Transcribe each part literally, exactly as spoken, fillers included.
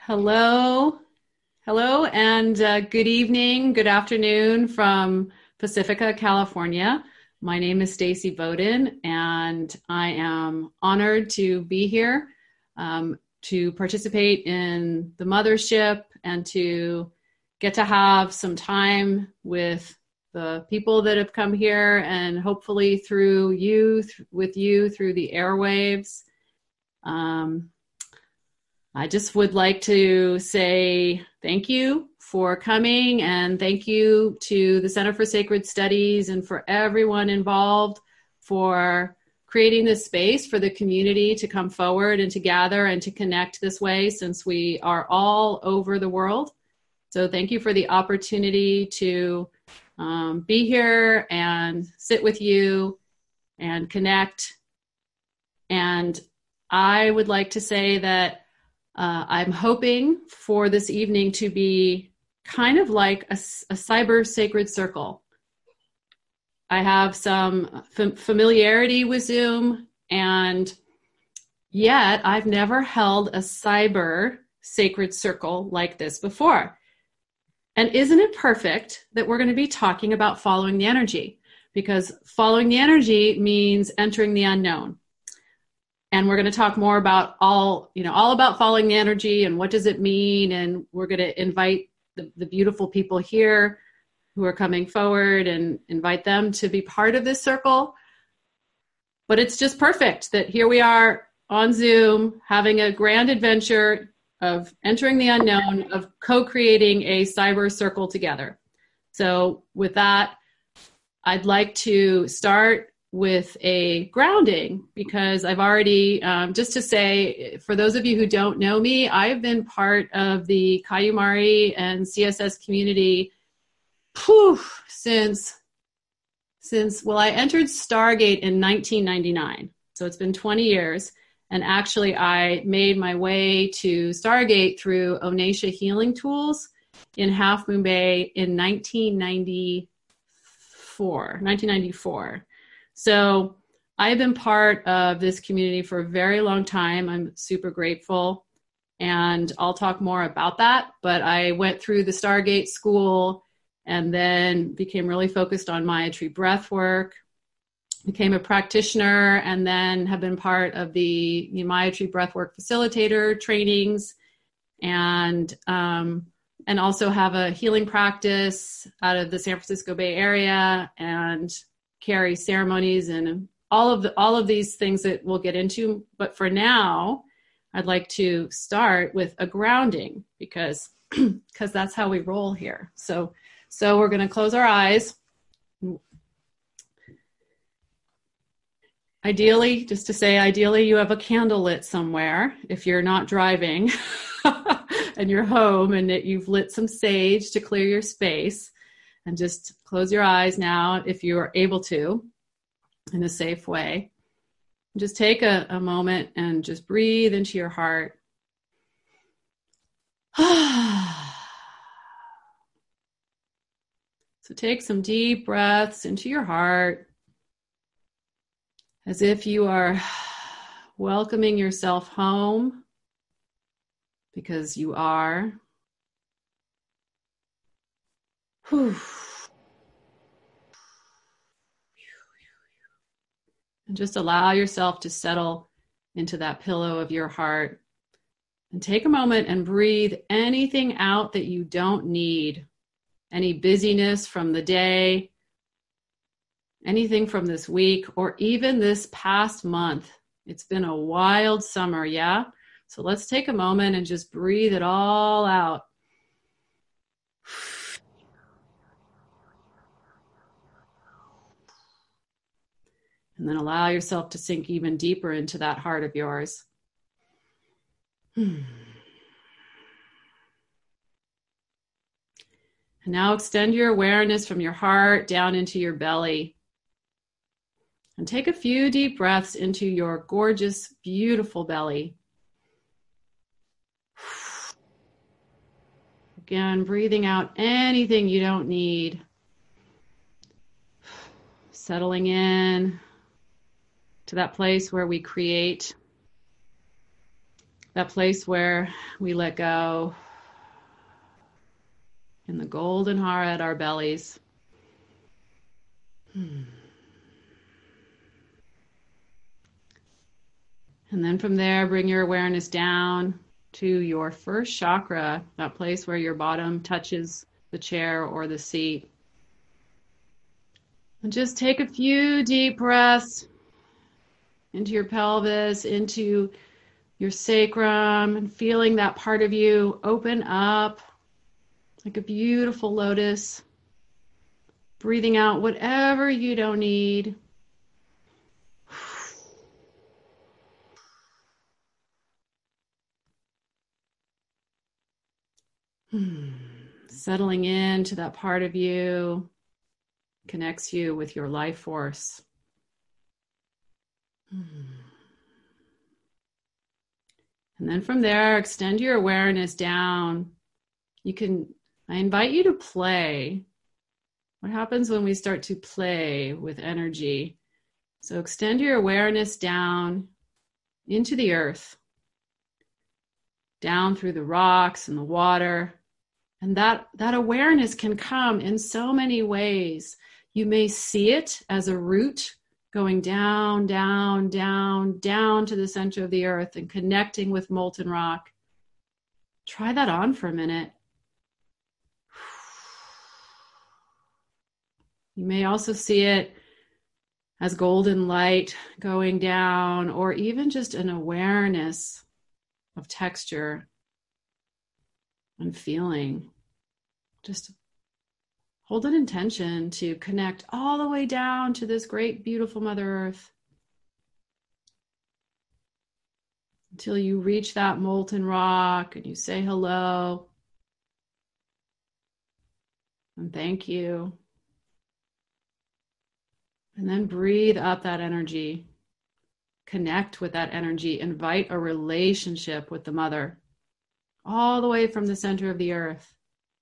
Hello, hello, and uh, good evening, good afternoon from Pacifica, California. My name is Stacy Bowden, and I am honored to be here um, to participate in the mothership and to get to have some time with the people that have come here, and hopefully through you, th- with you through the airwaves. Um, I just would like to say thank you for coming, and thank you to the Center for Sacred Studies and for everyone involved for creating this space for the community to come forward and to gather and to connect this way, since we are all over the world. So thank you for the opportunity to um, be here and sit with you and connect. And I would like to say that Uh, I'm hoping for this evening to be kind of like a, a cyber sacred circle. I have some f- familiarity with Zoom, and yet I've never held a cyber sacred circle like this before. And isn't it perfect that we're going to be talking about following the energy? Because following the energy means entering the unknown. And we're going to talk more about all, you know, all about following the energy and what does it mean. And we're going to invite the, the beautiful people here who are coming forward and invite them to be part of this circle. But it's just perfect that here we are on Zoom having a grand adventure of entering the unknown, of co-creating a cyber circle together. So with that, I'd like to start with a grounding, because I've already, um, just to say, for those of you who don't know me, I've been part of the Kayumari and C S S community whew, since, since, well, I entered Stargate in nineteen ninety-nine. So it's been twenty years. And actually, I made my way to Stargate through Onesha Healing Tools in Half Moon Bay in nineteen ninety-four. nineteen ninety-four. So I've been part of this community for a very long time. I'm super grateful, and I'll talk more about that. But I went through the Stargate school and then became really focused on Maitri breathwork, became a practitioner, and then have been part of the Maitri breathwork facilitator trainings, and um, and also have a healing practice out of the San Francisco Bay Area, and carry ceremonies and all of the, all of these things that we'll get into. But for now, I'd like to start with a grounding, because because that's how we roll here. So so we're going to close our eyes. Ideally, just to say, ideally you have a candle lit somewhere if you're not driving and you're home, and that you've lit some sage to clear your space. And just close your eyes now if you are able to, in a safe way. Just take a, a moment and just breathe into your heart. So take some deep breaths into your heart, as if you are welcoming yourself home, because you are. Whew. And just allow yourself to settle into that pillow of your heart. And take a moment and breathe anything out that you don't need. Any busyness from the day, anything from this week, or even this past month. It's been a wild summer, yeah? So let's take a moment and just breathe it all out. And then allow yourself to sink even deeper into that heart of yours. And now extend your awareness from your heart down into your belly. And take a few deep breaths into your gorgeous, beautiful belly. Again, breathing out anything you don't need. Settling in to that place where we create That place where we let go in the golden heart at our bellies. Hmm. And then from there, bring your awareness down to your first chakra, that place where your bottom touches the chair or the seat. And just take a few deep breaths into your pelvis, into your sacrum, and feeling that part of you open up like a beautiful lotus. Breathing out whatever you don't need. Settling into that part of you, connects you with your life force. And then from there, extend your awareness down. You can, I invite you to play. What happens when we start to play with energy? So extend your awareness down into the earth, down through the rocks and the water. And that, that awareness can come in so many ways. You may see it as a root going down, down, down, down to the center of the earth and connecting with molten rock. Try that on for a minute. You may also see it as golden light going down, or even just an awareness of texture and feeling. Just hold an intention to connect all the way down to this great, beautiful Mother Earth until you reach that molten rock and you say hello and thank you. And then breathe up that energy. Connect with that energy. Invite a relationship with the Mother all the way from the center of the earth.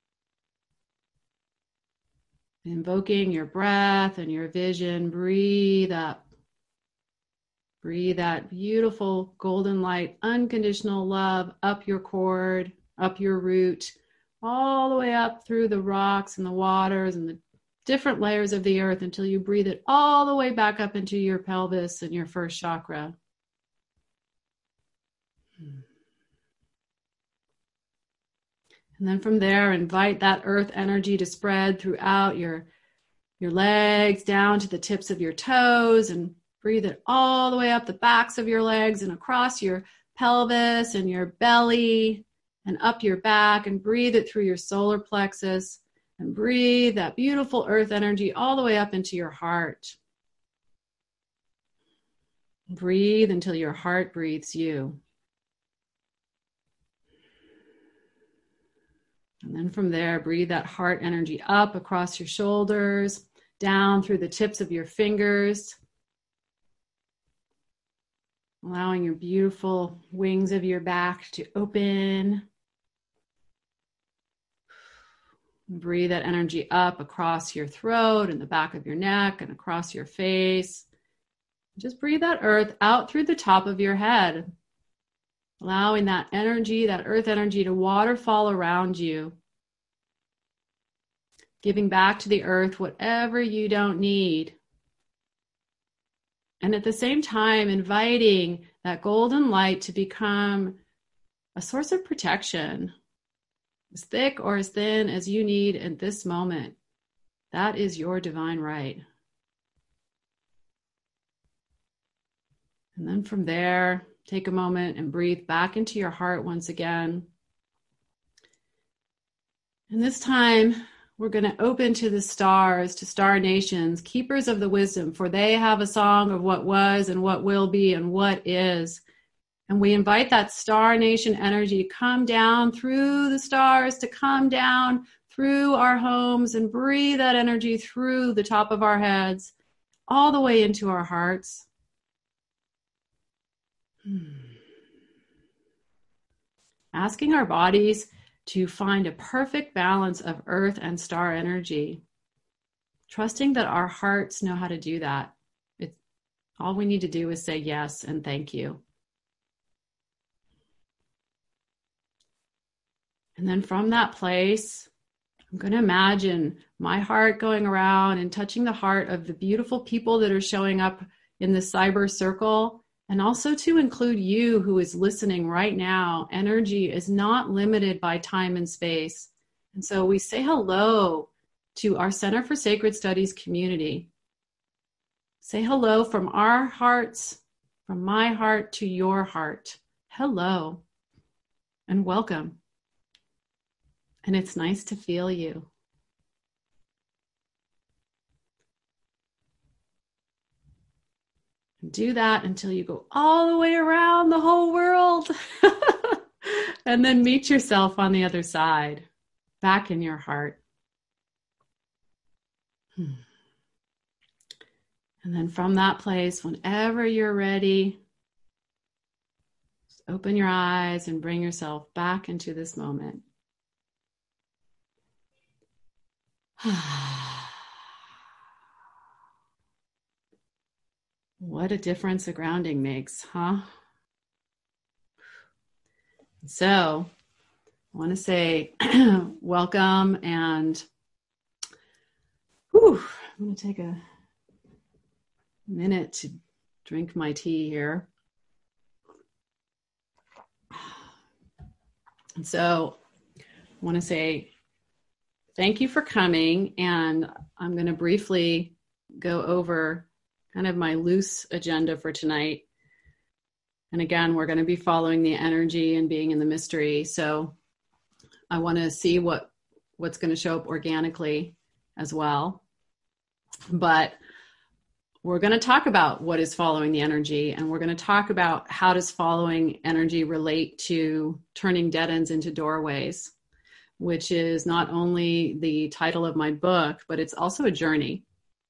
Invoking your breath and your vision, breathe up. Breathe that beautiful golden light, unconditional love up your cord, up your root, all the way up through the rocks and the waters and the different layers of the earth until you breathe it all the way back up into your pelvis and your first chakra. And then from there, invite that earth energy to spread throughout your, your legs, down to the tips of your toes, and breathe it all the way up the backs of your legs and across your pelvis and your belly and up your back, and breathe it through your solar plexus, and breathe that beautiful earth energy all the way up into your heart. Breathe until your heart breathes you. And then from there, breathe that heart energy up across your shoulders, down through the tips of your fingers, allowing your beautiful wings of your back to open. Breathe that energy up across your throat and the back of your neck and across your face. Just breathe that earth out through the top of your head, allowing that energy, that earth energy, to waterfall around you. Giving back to the earth whatever you don't need. And at the same time, inviting that golden light to become a source of protection, as thick or as thin as you need at this moment. That is your divine right. And then from there, take a moment and breathe back into your heart once again. And this time, we're going to open to the stars, to star nations, keepers of the wisdom, for they have a song of what was and what will be and what is. And we invite that star nation energy to come down through the stars, to come down through our homes and breathe that energy through the top of our heads, all the way into our hearts. Hmm. Asking our bodies to find a perfect balance of earth and star energy. Trusting that our hearts know how to do that. It's, all we need to do is say yes and thank you. And then from that place, I'm going to imagine my heart going around and touching the heart of the beautiful people that are showing up in the cyber circle, and also to include you who is listening right now. Energy is not limited by time and space. And so we say hello to our Center for Sacred Studies community. Say hello from our hearts, from my heart to your heart. Hello and welcome. And it's nice to feel you. Do that until you go all the way around the whole world. And then meet yourself on the other side, back in your heart. Hmm. And then from that place, whenever you're ready, just open your eyes and bring yourself back into this moment. What a difference a grounding makes, huh? So, I want to say welcome, and whew, I'm going to take a minute to drink my tea here. And so, I want to say thank you for coming, and I'm going to briefly go over kind of my loose agenda for tonight. And again, we're going to be following the energy and being in the mystery. So I want to see what what's going to show up organically as well. But we're going to talk about what is following the energy, and we're going to talk about how does following energy relate to turning dead ends into doorways, which is not only the title of my book, but it's also a journey.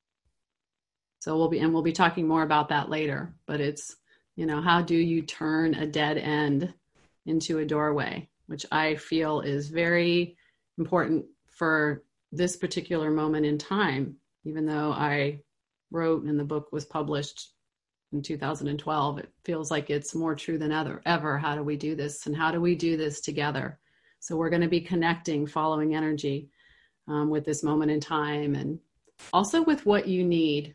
So we'll be, and we'll be talking more about that later, but it's, you know, how do you turn a dead end into a doorway, which I feel is very important for this particular moment in time, even though I wrote and the book was published in two thousand twelve, it feels like it's more true than ever, ever. How do we do this? And how do we do this together? So we're going to be connecting following energy um, with this moment in time, and also with what you need.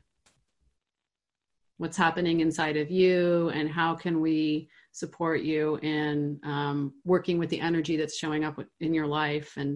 What's happening inside of you, and how can we support you in um, working with the energy that's showing up in your life. And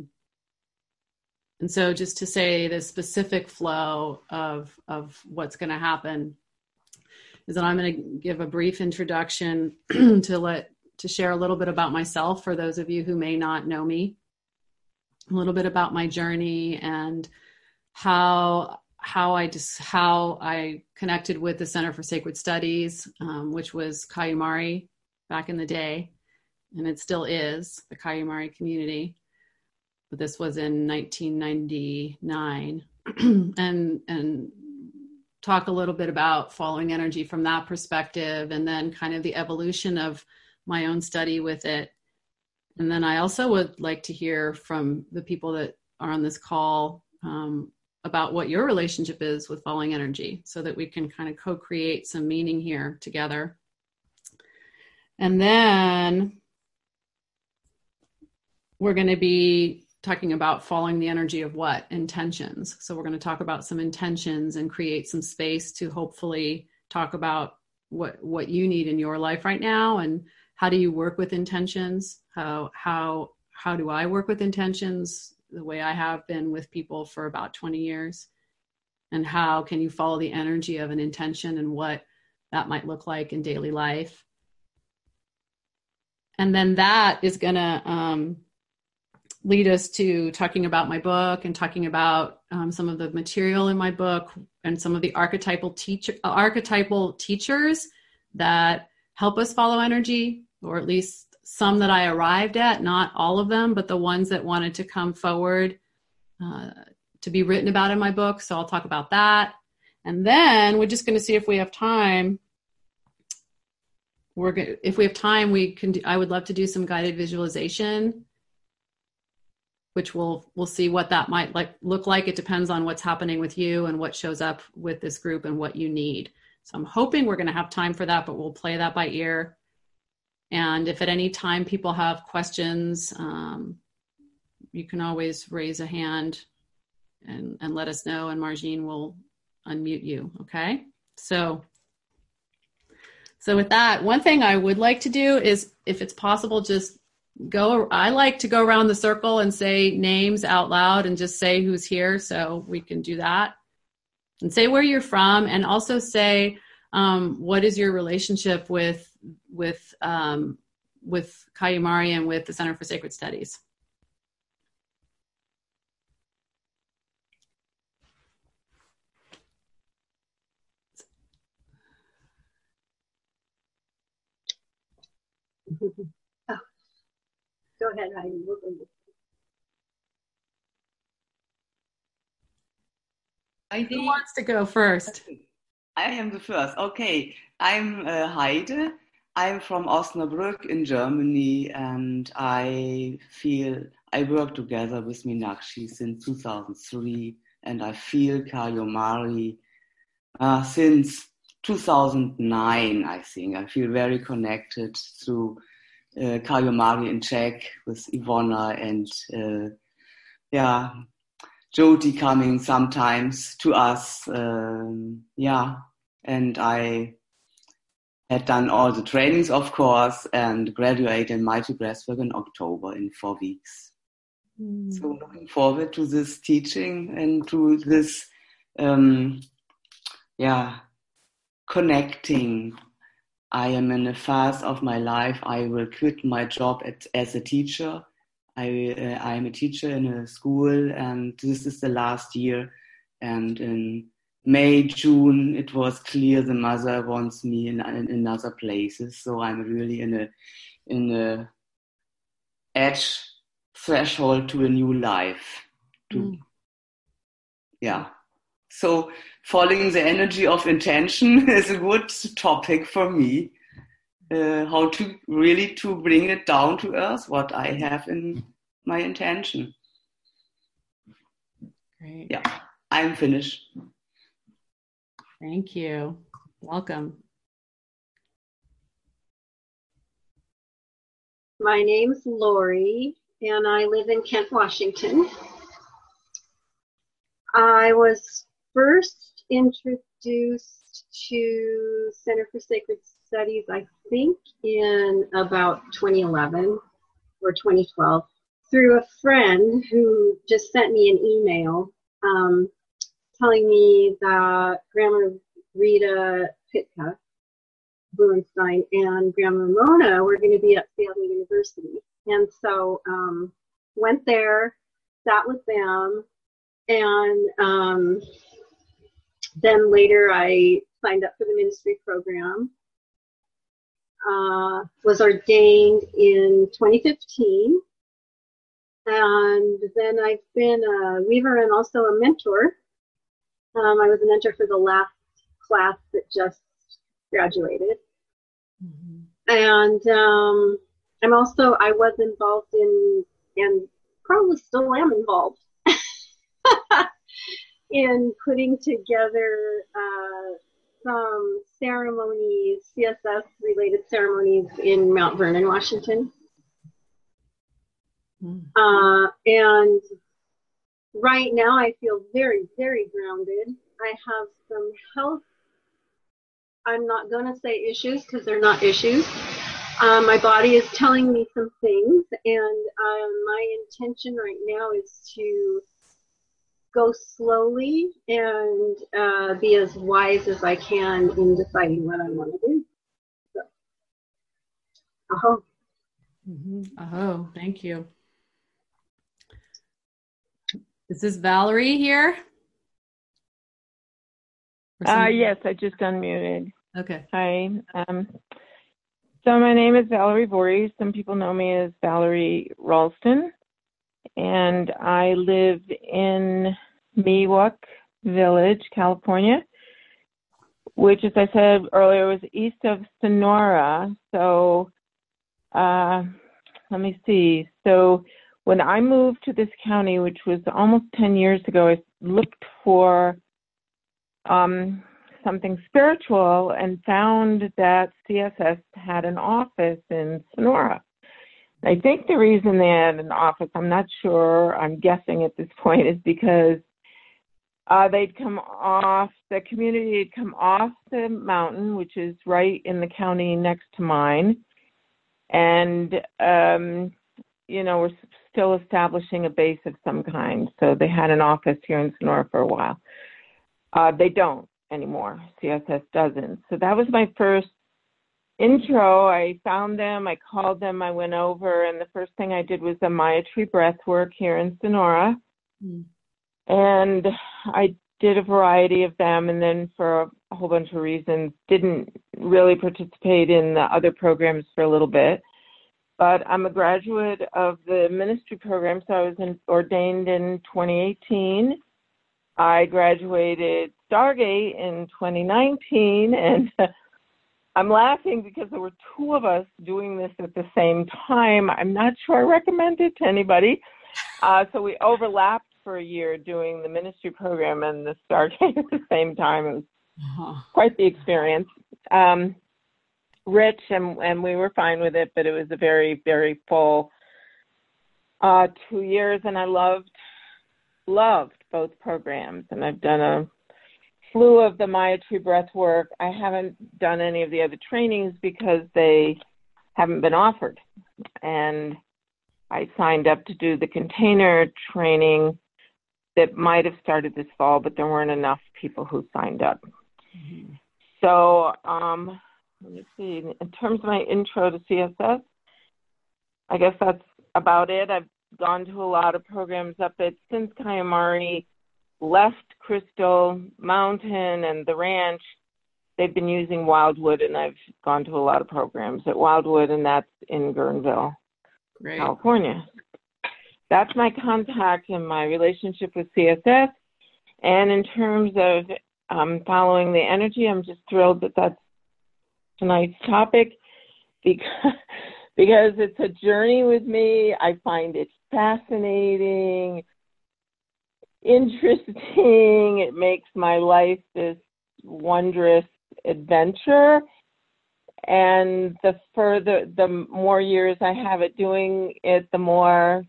and so just to say the specific flow of, of what's going to happen is that I'm going to give a brief introduction to let to share a little bit about myself for those of you who may not know me, a little bit about my journey and how how I just how I connected with the Center for Sacred Studies, um, which was Kayumari back in the day, and it still is the Kayumari community. But this was in nineteen ninety-nine, and and talk a little bit about following energy from that perspective, and then kind of the evolution of my own study with it. And then I also would like to hear from the people that are on this call um, about what your relationship is with following energy, so that we can kind of co-create some meaning here together. And then we're going to be talking about following the energy of what? Intentions. So we're going to talk about some intentions and create some space to hopefully talk about what, what you need in your life right now, and how do you work with intentions? How, how, how do I work with intentions the way I have been with people for about twenty years? And how can you follow the energy of an intention and what that might look like in daily life? And then that is going to um, lead us to talking about my book and talking about um, some of the material in my book and some of the archetypal teacher, archetypal teachers that help us follow energy, or at least some that I arrived at, not all of them, but the ones that wanted to come forward uh, to be written about in my book. So I'll talk about that. And then we're just going to see if we have time. We're going if we have time, we can do, I would love to do some guided visualization, which we'll, we'll see what that might like look like. It depends on what's happening with you and what shows up with this group and what you need. So I'm hoping we're going to have time for that, but we'll play that by ear. And if at any time people have questions, um, you can always raise a hand and, and let us know, and Margine will unmute you, okay? So, so with that, one thing I would like to do is, if it's possible, just go, I like to go around the circle and say names out loud and just say who's here, so we can do that. And say where you're from, and also say um, what is your relationship with with um, with Kayumari and with the Center for Sacred Studies. Oh, go ahead, Heidi. Heidi. Who wants to go first? I am the first. Okay, I'm uh, Heide. I'm from Osnabrück in Germany, and I feel I work together with Meenakshi since two thousand three, and I feel Kayumari uh, since two thousand nine, I think. I feel very connected through uh, Kayumari in Czech with Ivona and uh, yeah, Jyoti coming sometimes to us. Um, yeah, and I had done all the trainings, of course, and graduated in Mighty Breathwork in October in four weeks. Mm. So looking forward to this teaching and to this, um, yeah, connecting. I am in a phase of my life. I will quit my job at, as a teacher. I uh, I am a teacher in a school, and this is the last year. And in May, June, it was clear the mother wants me in, in, in other places. So I'm really in a in a edge threshold to a new life. To, mm. Yeah. So following the energy of intention is a good topic for me. Uh, how to really to bring it down to earth, what I have in my intention. Great. Yeah, I'm finished. Thank you. Welcome. My name's Lori, and I live in Kent, Washington. I was first introduced to Center for Sacred Studies, I think, in about twenty eleven or twenty twelve, through a friend who just sent me an email um, telling me that Grandma Rita Pitka Blumenstein and Grandma Ramona were going to be at Seattle University. And so um, went there, sat with them, and um, then later I signed up for the ministry program. Uh, was ordained in twenty fifteen, and then I've been a weaver and also a mentor. Um, I was a mentor for the last class that just graduated. Mm-hmm. And um, I'm also, I was involved in, and probably still am involved, in putting together uh, some ceremonies, C S S-related ceremonies in Mount Vernon, Washington. Mm. Uh, and right now I feel very, very grounded. I have some health, I'm not going to say issues because they're not issues. Um, my body is telling me some things, and um, my intention right now is to go slowly and uh, be as wise as I can in deciding what I want to do. So, aho. Mm-hmm. Aho, thank you. Is this Valerie here? Uh, yes, I just unmuted. Okay. Hi. Um, so my name is Valerie Voorhees. Some people know me as Valerie Ralston, and I live in Miwok Village, California, which, as I said earlier, was east of Sonora. So uh, let me see. So when I moved to this county, which was almost ten years ago, I looked for um, something spiritual and found that C S S had an office in Sonora. I think the reason they had an office, I'm not sure, I'm guessing at this point, is because uh, they'd come off, the community had come off the mountain, which is right in the county next to mine. And, um, you know, we're still establishing a base of some kind. So they had an office here in Sonora for a while. Uh, they don't anymore. C S S doesn't. So that was my first intro. I found them, I called them, I went over, and the first thing I did was the Maya Tree breath work here in Sonora. Mm. And I did a variety of them, and then for a whole bunch of reasons, didn't really participate in the other programs for a little bit. But I'm a graduate of the ministry program, so I was in, ordained in twenty eighteen. I graduated Stargate in twenty nineteen, and I'm laughing because there were two of us doing this at the same time. I'm not sure I recommend it to anybody. Uh, so we overlapped for a year doing the ministry program and the Stargate at the same time. It was uh-huh. quite the experience. Um, rich, and, and we were fine with it, but it was a very, very full uh, two years, and I loved, loved both programs. And I've done a slew of the Maya Tree breath work. I haven't done any of the other trainings because they haven't been offered. And I signed up to do the container training that might have started this fall, but there weren't enough people who signed up. Mm-hmm. So um, let me see. In terms of my intro to C S S, I guess that's about it. I've gone to a lot of programs up at, since Kayamari left Crystal Mountain and the ranch, they've been using Wildwood, and I've gone to a lot of programs at Wildwood, and that's in Guerneville, Great. California. That's my contact and my relationship with C S S. And in terms of um, following the energy, I'm just thrilled that that's tonight's topic because, because it's a journey with me. I find it fascinating, interesting. It makes my life this wondrous adventure. And the further, the more years I have it doing it, the more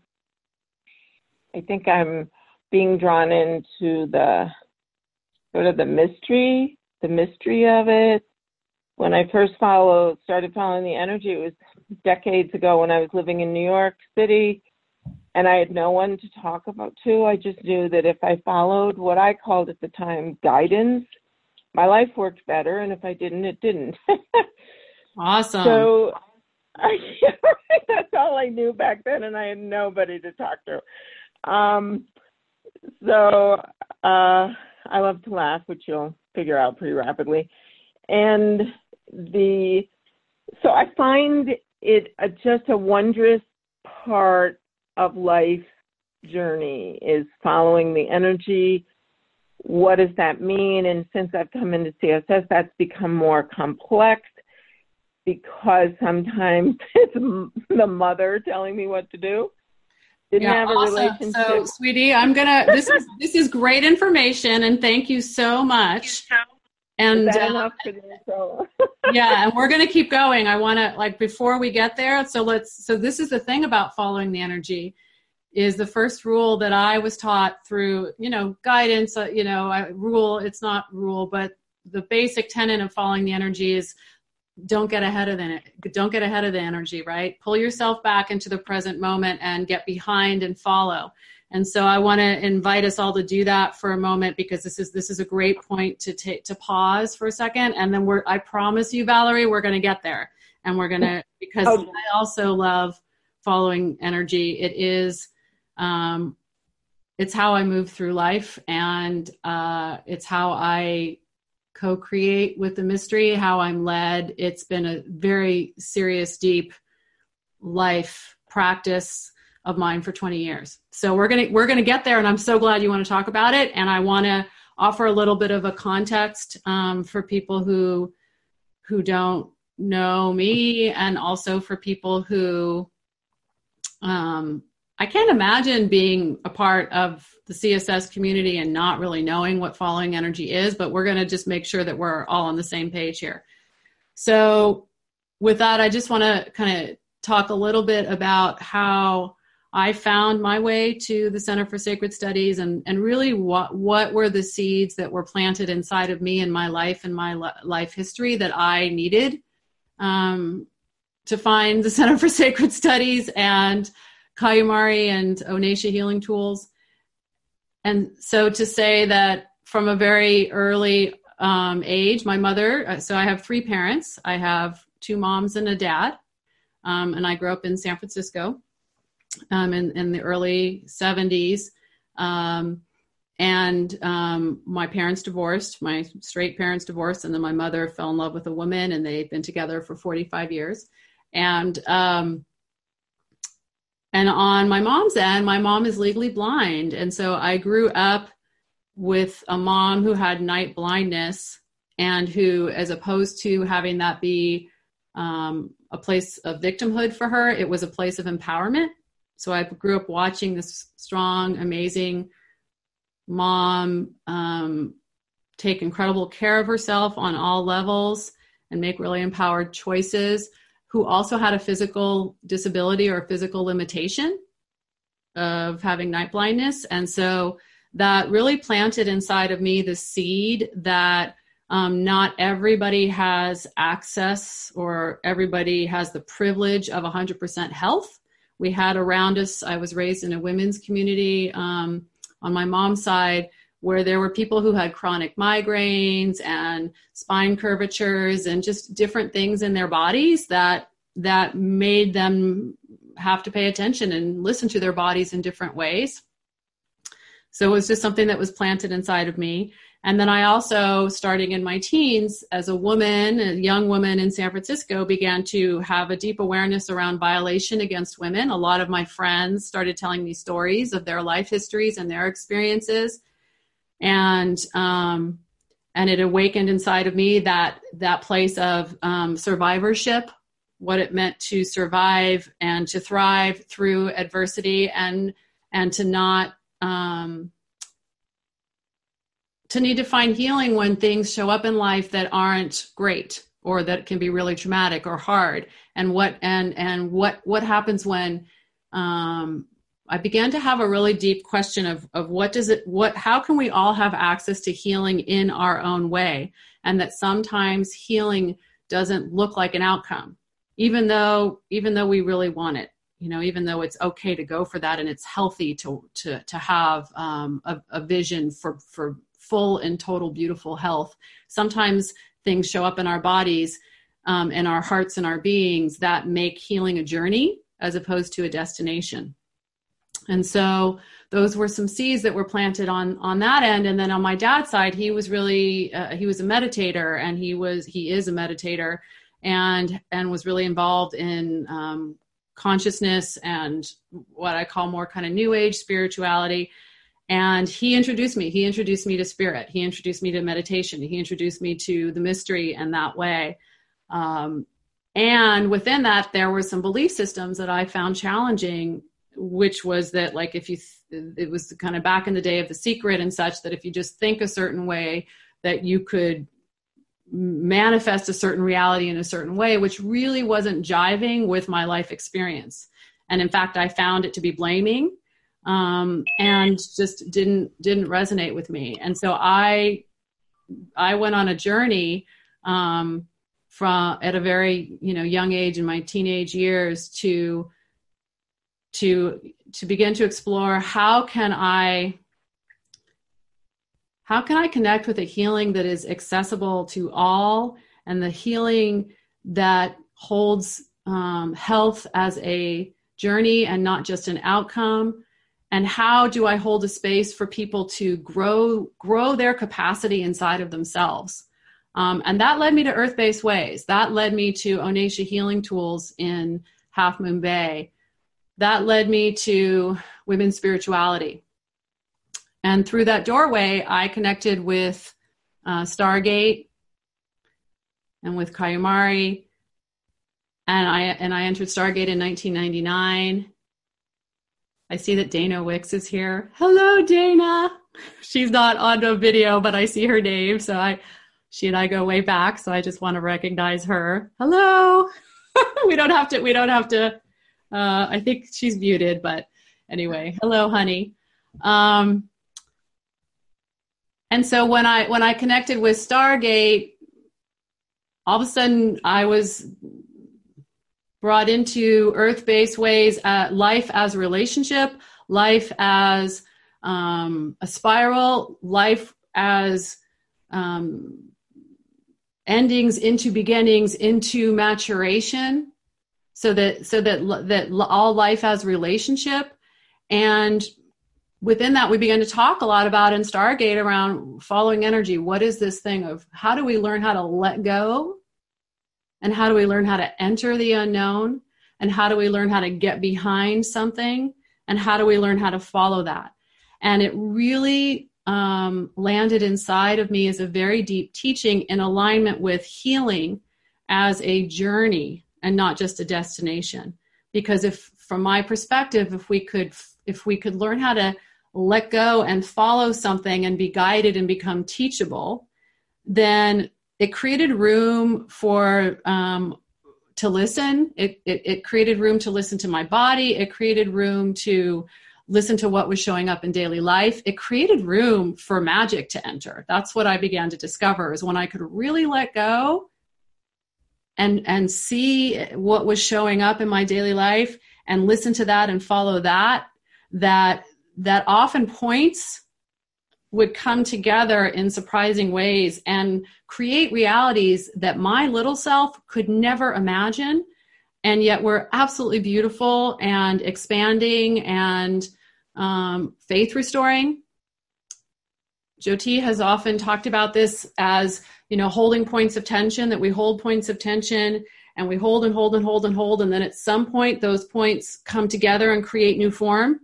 I think I'm being drawn into the sort of the mystery, the mystery of it. When I first followed, started following the energy, it was decades ago when I was living in New York City, and I had no one to talk about to. I just knew that if I followed what I called at the time guidance, my life worked better, and if I didn't, it didn't. Awesome. So I, that's all I knew back then, and I had nobody to talk to. Um, so uh, I love to laugh, which you'll figure out pretty rapidly. And the so I find it a, just a wondrous part of life's journey is following the energy. What does that mean? And since I've come into C S S, that's become more complex because sometimes it's the mother telling me what to do. Didn't yeah, have a awesome. relationship. So, sweetie, I'm gonna. This is this is great information, and thank you so much. And is that uh, enough for the intro? yeah, and we're gonna keep going. I want to like before we get there. So let's. So this is the thing about following the energy, is the first rule that I was taught through you know guidance. Uh, you know, I, rule. It's not rule, but the basic tenet of following the energy is. Don't get ahead of the don't get ahead of the energy, right? Pull yourself back into the present moment and get behind and follow. And so I want to invite us all to do that for a moment because this is this is a great point to take to pause for a second, and then we're I promise you, Valerie, we're going to get there, and we're going to because okay. I also love following energy. It is, um, it's how I move through life, and uh, it's how I. co-create with the mystery, how I'm led. It's been a very serious, deep life practice of mine for twenty years. So we're going to, we're going to get there. And I'm so glad you want to talk about it. And I want to offer a little bit of a context um, for people who, who don't know me. And also for people who, um, I can't imagine being a part of the C S S community and not really knowing what following energy is, but we're going to just make sure that we're all on the same page here. So with that, I just want to kind of talk a little bit about how I found my way to the Center for Sacred Studies, and, and really what, what were the seeds that were planted inside of me in my life and my life history that I needed um, to find the Center for Sacred Studies and Kayumari and Onesha Healing Tools. And so to say that from a very early um, age, my mother, so I have three parents. I have two moms and a dad, um, and I grew up in San Francisco. Um, in, in the early seventies. Um, and um, my parents divorced, my straight parents divorced, and then my mother fell in love with a woman, and they'd been together for forty-five years. And um, and on my mom's end, my mom is legally blind. And so I grew up with a mom who had night blindness, and who, as opposed to having that be um, a place of victimhood for her, it was a place of empowerment. So I grew up watching this strong, amazing mom um, take incredible care of herself on all levels and make really empowered choices, who also had a physical disability or physical limitation of having night blindness. And so that really planted inside of me the seed that um, not everybody has access, or everybody has the privilege of one hundred percent health. We had around us, I was raised in a women's community um, on my mom's side, where there were people who had chronic migraines and spine curvatures and just different things in their bodies that that made them have to pay attention and listen to their bodies in different ways. So it was just something that was planted inside of me. And then I also, starting in my teens, as a woman, a young woman in San Francisco, began to have a deep awareness around violation against women. A lot of my friends started telling me stories of their life histories and their experiences. And um, and it awakened inside of me that that place of um, survivorship, what it meant to survive and to thrive through adversity, and and to not... Um, to need to find healing when things show up in life that aren't great, or that can be really traumatic or hard. And what, and, and what, what happens when, um, I began to have a really deep question of, of what does it, what, how can we all have access to healing in our own way? And that sometimes healing doesn't look like an outcome, even though, even though we really want it, you know, even though it's okay to go for that. And it's healthy to, to, to have, um, a, a vision for, for, full and total beautiful health. Sometimes things show up in our bodies, um, in our hearts and our beings, that make healing a journey as opposed to a destination. And so those were some seeds that were planted on, on that end. And then on my dad's side, he was really, uh, he was a meditator, and he was, he is a meditator, and, and was really involved in, um, consciousness and what I call more kind of new age spirituality. And he introduced me, he introduced me to spirit. He introduced me to meditation. He introduced me to the mystery in that way. Um, and within that, there were some belief systems that I found challenging, which was that, like, if you, th- it was kind of back in the day of The Secret and such, that if you just think a certain way, that you could manifest a certain reality in a certain way, which really wasn't jiving with my life experience. And in fact, I found it to be blaming. Um, and just didn't, didn't resonate with me. And so I, I went on a journey, um, from at a very, you know, young age in my teenage years to, to, to begin to explore how can I, how can I connect with a healing that is accessible to all, and the healing that holds, um, health as a journey and not just an outcome. And how do I hold a space for people to grow, grow their capacity inside of themselves? Um, and that led me to Earth-Based Ways. That led me to Onesha Healing Tools in Half Moon Bay. That led me to women's spirituality. And through that doorway, I connected with uh, Stargate and with Kayumari. And I, and I entered Stargate in nineteen ninety-nine. I see that Dana Wicks is here. Hello, Dana. She's not on the video, but I see her name. So I, she and I go way back. So I just want to recognize her. Hello. we don't have to, we don't have to, uh, I think she's muted, but anyway, hello, honey. Um, and so when I, when I connected with Stargate, all of a sudden I was brought into earth-based ways, uh, life as a relationship, life as um, a spiral, life as um, endings into beginnings, into maturation, so that so that that all life has relationship. And within that, we began to talk a lot about in Stargate around following energy. What is this thing of how do we learn how to let go? And how do we learn how to enter the unknown? And how do we learn how to get behind something? And how do we learn how to follow that? And it really um, landed inside of me as a very deep teaching in alignment with healing as a journey and not just a destination. Because if, from my perspective, if we could, if we could learn how to let go and follow something and be guided and become teachable, then it created room for um, to listen. It, it, it created room to listen to my body. It created room to listen to what was showing up in daily life. It created room for magic to enter. That's what I began to discover, is when I could really let go and, and see what was showing up in my daily life and listen to that and follow that, that, that often points would come together in surprising ways and create realities that my little self could never imagine, and yet were absolutely beautiful and expanding and um, faith restoring. Jyoti has often talked about this as, you know, holding points of tension, that we hold points of tension and we hold and hold and hold and hold, and then at some point those points come together and create new form.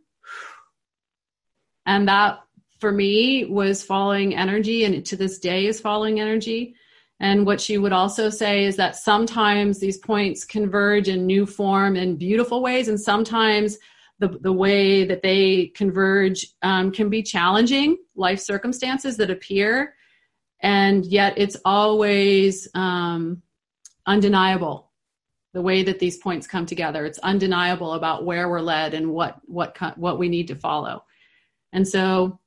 And that, for me, was following energy, and to this day is following energy. And what she would also say is that sometimes these points converge in new form in beautiful ways, and sometimes the, the way that they converge um, can be challenging life circumstances that appear, and yet it's always um, undeniable. The way that these points come together, it's undeniable about where we're led and what what what we need to follow. And so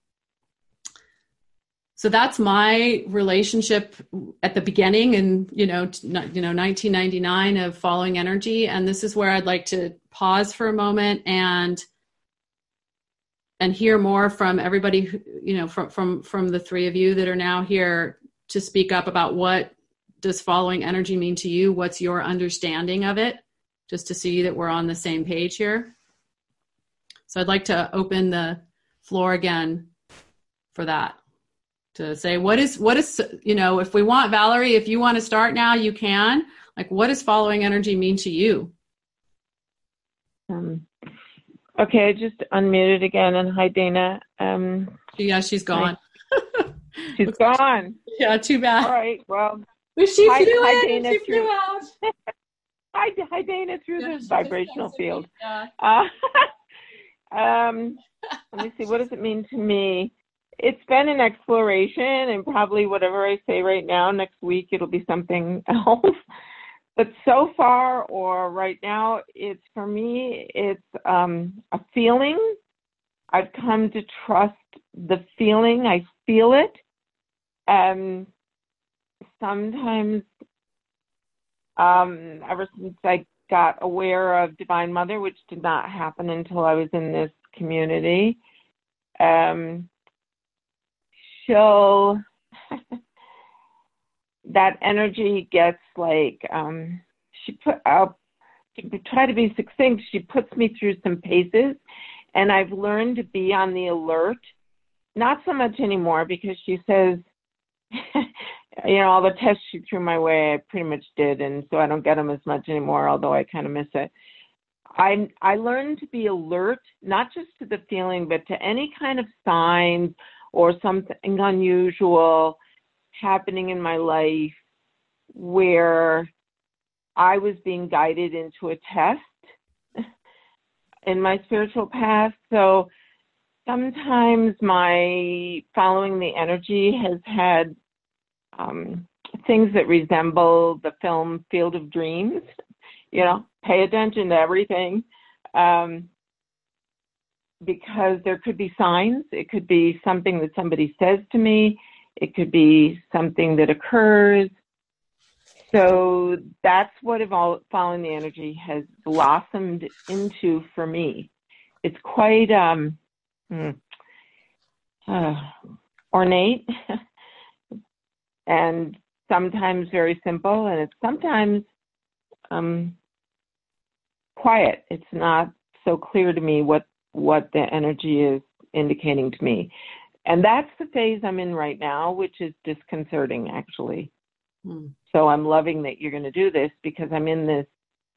So that's my relationship at the beginning, and you know, you know, nineteen ninety-nine of following energy. And this is where I'd like to pause for a moment and and hear more from everybody, who, you know, from from from the three of you that are now here to speak up about what does following energy mean to you? What's your understanding of it? Just to see that we're on the same page here. So I'd like to open the floor again for that. To say, what is, what is, you know, if we want, Valerie, if you want to start now, you can. Like, what does following energy mean to you? Um, okay, I just unmuted again. And hi, Dana. Um, yeah, she's gone. She's gone. Yeah, too bad. All right, well. She hi, flew hi, in, Dana, she through, flew out. hi, hi, Dana, through Yeah, the vibrational field. Yeah. Uh, um, let me see, what does it mean to me? It's been an exploration, and probably whatever I say right now, next week, it'll be something else. But so far, or right now, it's, for me, it's um, a feeling. I've come to trust the feeling. I feel it. Um, sometimes, um, ever since I got aware of Divine Mother, which did not happen until I was in this community, um, she'll, that energy gets like, um, she put out, to try to be succinct, she puts me through some paces, and I've learned to be on the alert. Not so much anymore, because she says, you know, all the tests she threw my way, I pretty much did, and so I don't get them as much anymore, although I kind of miss it. I I learned to be alert, not just to the feeling, but to any kind of signs or something unusual happening in my life where I was being guided into a test in my spiritual path. So sometimes my following the energy has had um, things that resemble the film Field of Dreams. you know, pay attention to everything. Um, because there could be signs. It could be something that somebody says to me. It could be something that occurs. So that's what evol- following the energy has blossomed into for me. It's quite um, uh, ornate and sometimes very simple, and it's sometimes um, quiet. It's not so clear to me what what the energy is indicating to me. And that's the phase I'm in right now, which is disconcerting, actually. Hmm. So I'm loving that you're going to do this, because I'm in this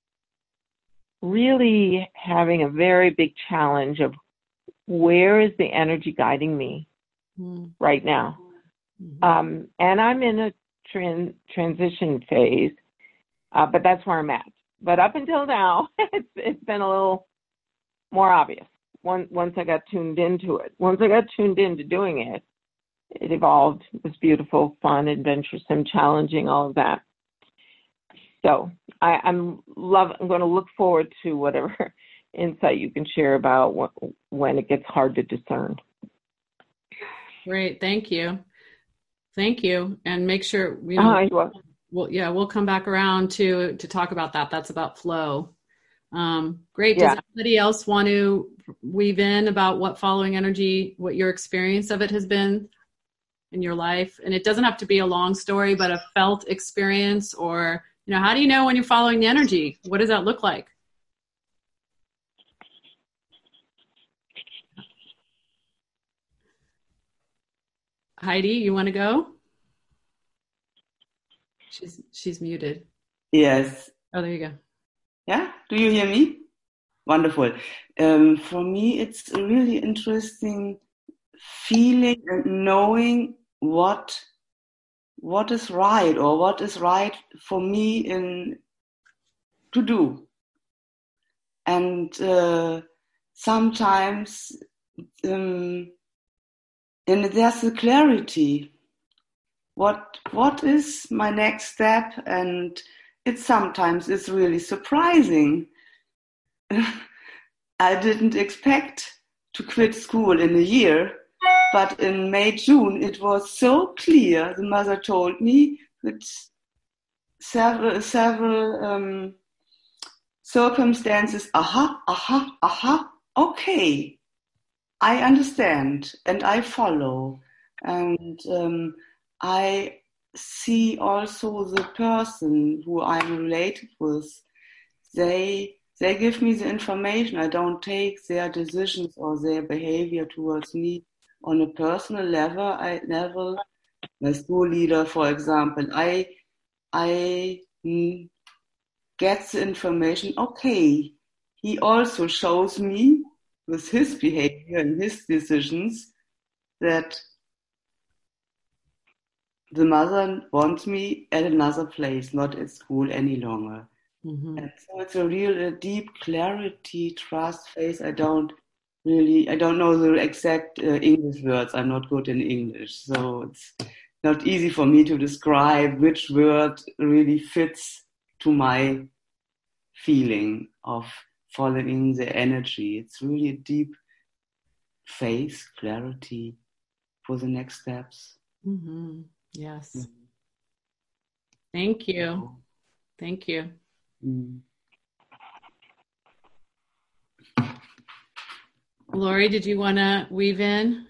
really having a very big challenge of where is the energy guiding me hmm. right now. Mm-hmm. Um, and I'm in a tran- transition phase, uh, but that's where I'm at. But up until now, it's, it's been a little more obvious. Once, once I got tuned into it. Once I got tuned into doing it, it evolved. It was beautiful, fun, adventuresome, challenging, all of that. So I, I'm love. I'm going to look forward to whatever insight you can share about what, when it gets hard to discern. Great, thank you, thank you, and make sure you know. Uh, you well, yeah, we'll come back around to to talk about that. That's about flow. Um, great. Does yeah. anybody else want to weave in about what following energy, what your experience of it has been in your life? And it doesn't have to be a long story, but a felt experience, or, you know, how do you know when you're following the energy? What does that look like? Heidi, you want to go? She's, she's muted. Yes. Oh, there you go. Yeah. Do you hear me? Wonderful. Um, for me, it's a really interesting feeling and knowing what what is right, or what is right for me in to do. And uh, sometimes um, and there's a clarity. What what is my next step? And it sometimes is really surprising. I didn't expect to quit school in a year, but in May, June, it was so clear. The mother told me that several, several um, circumstances, aha, aha, aha, okay, I understand and I follow. And um, I see also the person who I'm related with, they They give me the information. I don't take their decisions or their behavior towards me on a personal level. I level, my school leader, for example, I I mm, get the information. Okay, he also shows me with his behavior and his decisions that the mother wants me at another place, not at school any longer. Mm-hmm. And so it's a real a deep clarity, trust, faith. I don't really, I don't know the exact uh, English words. I'm not good in English. So it's not easy for me to describe which word really fits to my feeling of following the energy. It's really a deep faith, clarity for the next steps. Mm-hmm. Yes. Mm-hmm. Thank you. Thank you. Mm. Lori, did you want to weave in?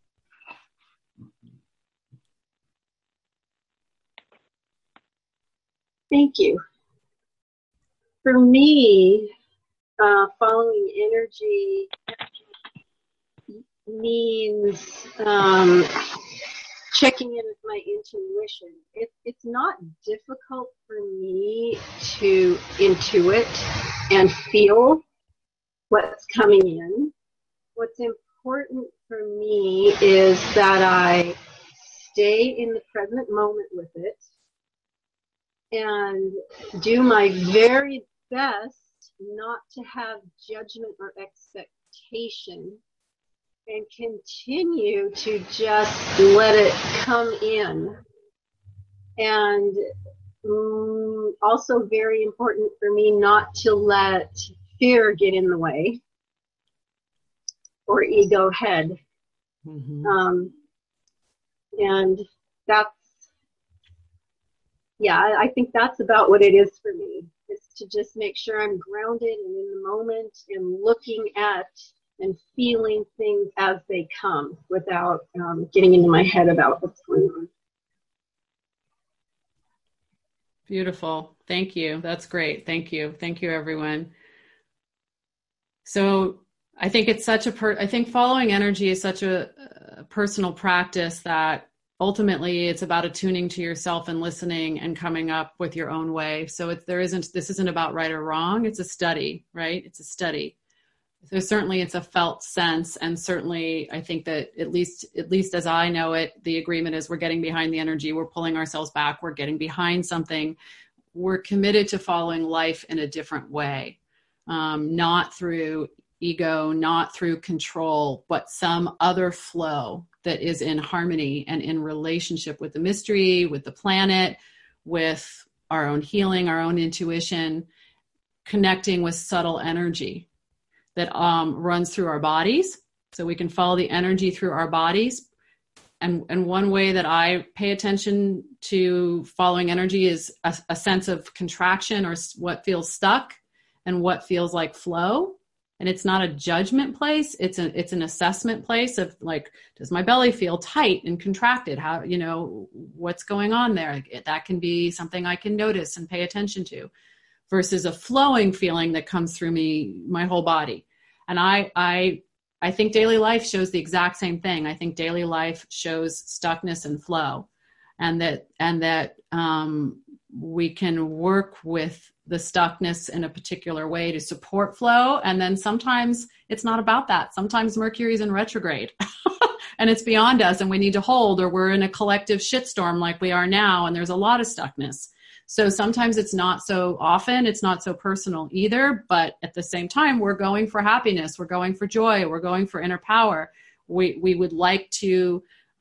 Thank you. For me, uh, following energy means um, checking in with my intuition. It, it's not difficult for me to intuit and feel what's coming in. What's important for me is that I stay in the present moment with it and do my very best not to have judgment or expectation, and continue to just let it come in. And um, also very important for me not to let fear get in the way or ego head. Mm-hmm. Um, and that's, yeah, I think that's about what it is for me, is to just make sure I'm grounded and in the moment and looking at and feeling things as they come without um, getting into my head about what's going on. Beautiful. Thank you. That's great. Thank you. Thank you, everyone. So I think it's such a, per- I think following energy is such a, a personal practice that ultimately it's about attuning to yourself and listening and coming up with your own way. So it's, there isn't, this isn't about right or wrong. It's a study, right? It's a study. So certainly it's a felt sense. And certainly I think that at least, at least as I know it, the agreement is we're getting behind the energy. We're pulling ourselves back. We're getting behind something. We're committed to following life in a different way, um, not through ego, not through control, but some other flow that is in harmony and in relationship with the mystery, with the planet, with our own healing, our own intuition, connecting with subtle energy that um, runs through our bodies. So we can follow the energy through our bodies. And, and one way that I pay attention to following energy is a, a sense of contraction, or what feels stuck and what feels like flow. And it's not a judgment place. It's a, it's an assessment place of like, does my belly feel tight and contracted? How, you know, what's going on there? That can be something I can notice and pay attention to, versus a flowing feeling that comes through me, my whole body. And I, I, I think daily life shows the exact same thing. I think daily life shows stuckness and flow, and that, and that, um, we can work with the stuckness in a particular way to support flow. And then sometimes it's not about that. Sometimes Mercury's in retrograde and it's beyond us and we need to hold, or we're in a collective shitstorm like we are now. And there's a lot of stuckness. So sometimes it's not so often, it's not so personal either, but at the same time, we're going for happiness. We're going for joy. We're going for inner power. We, we would like to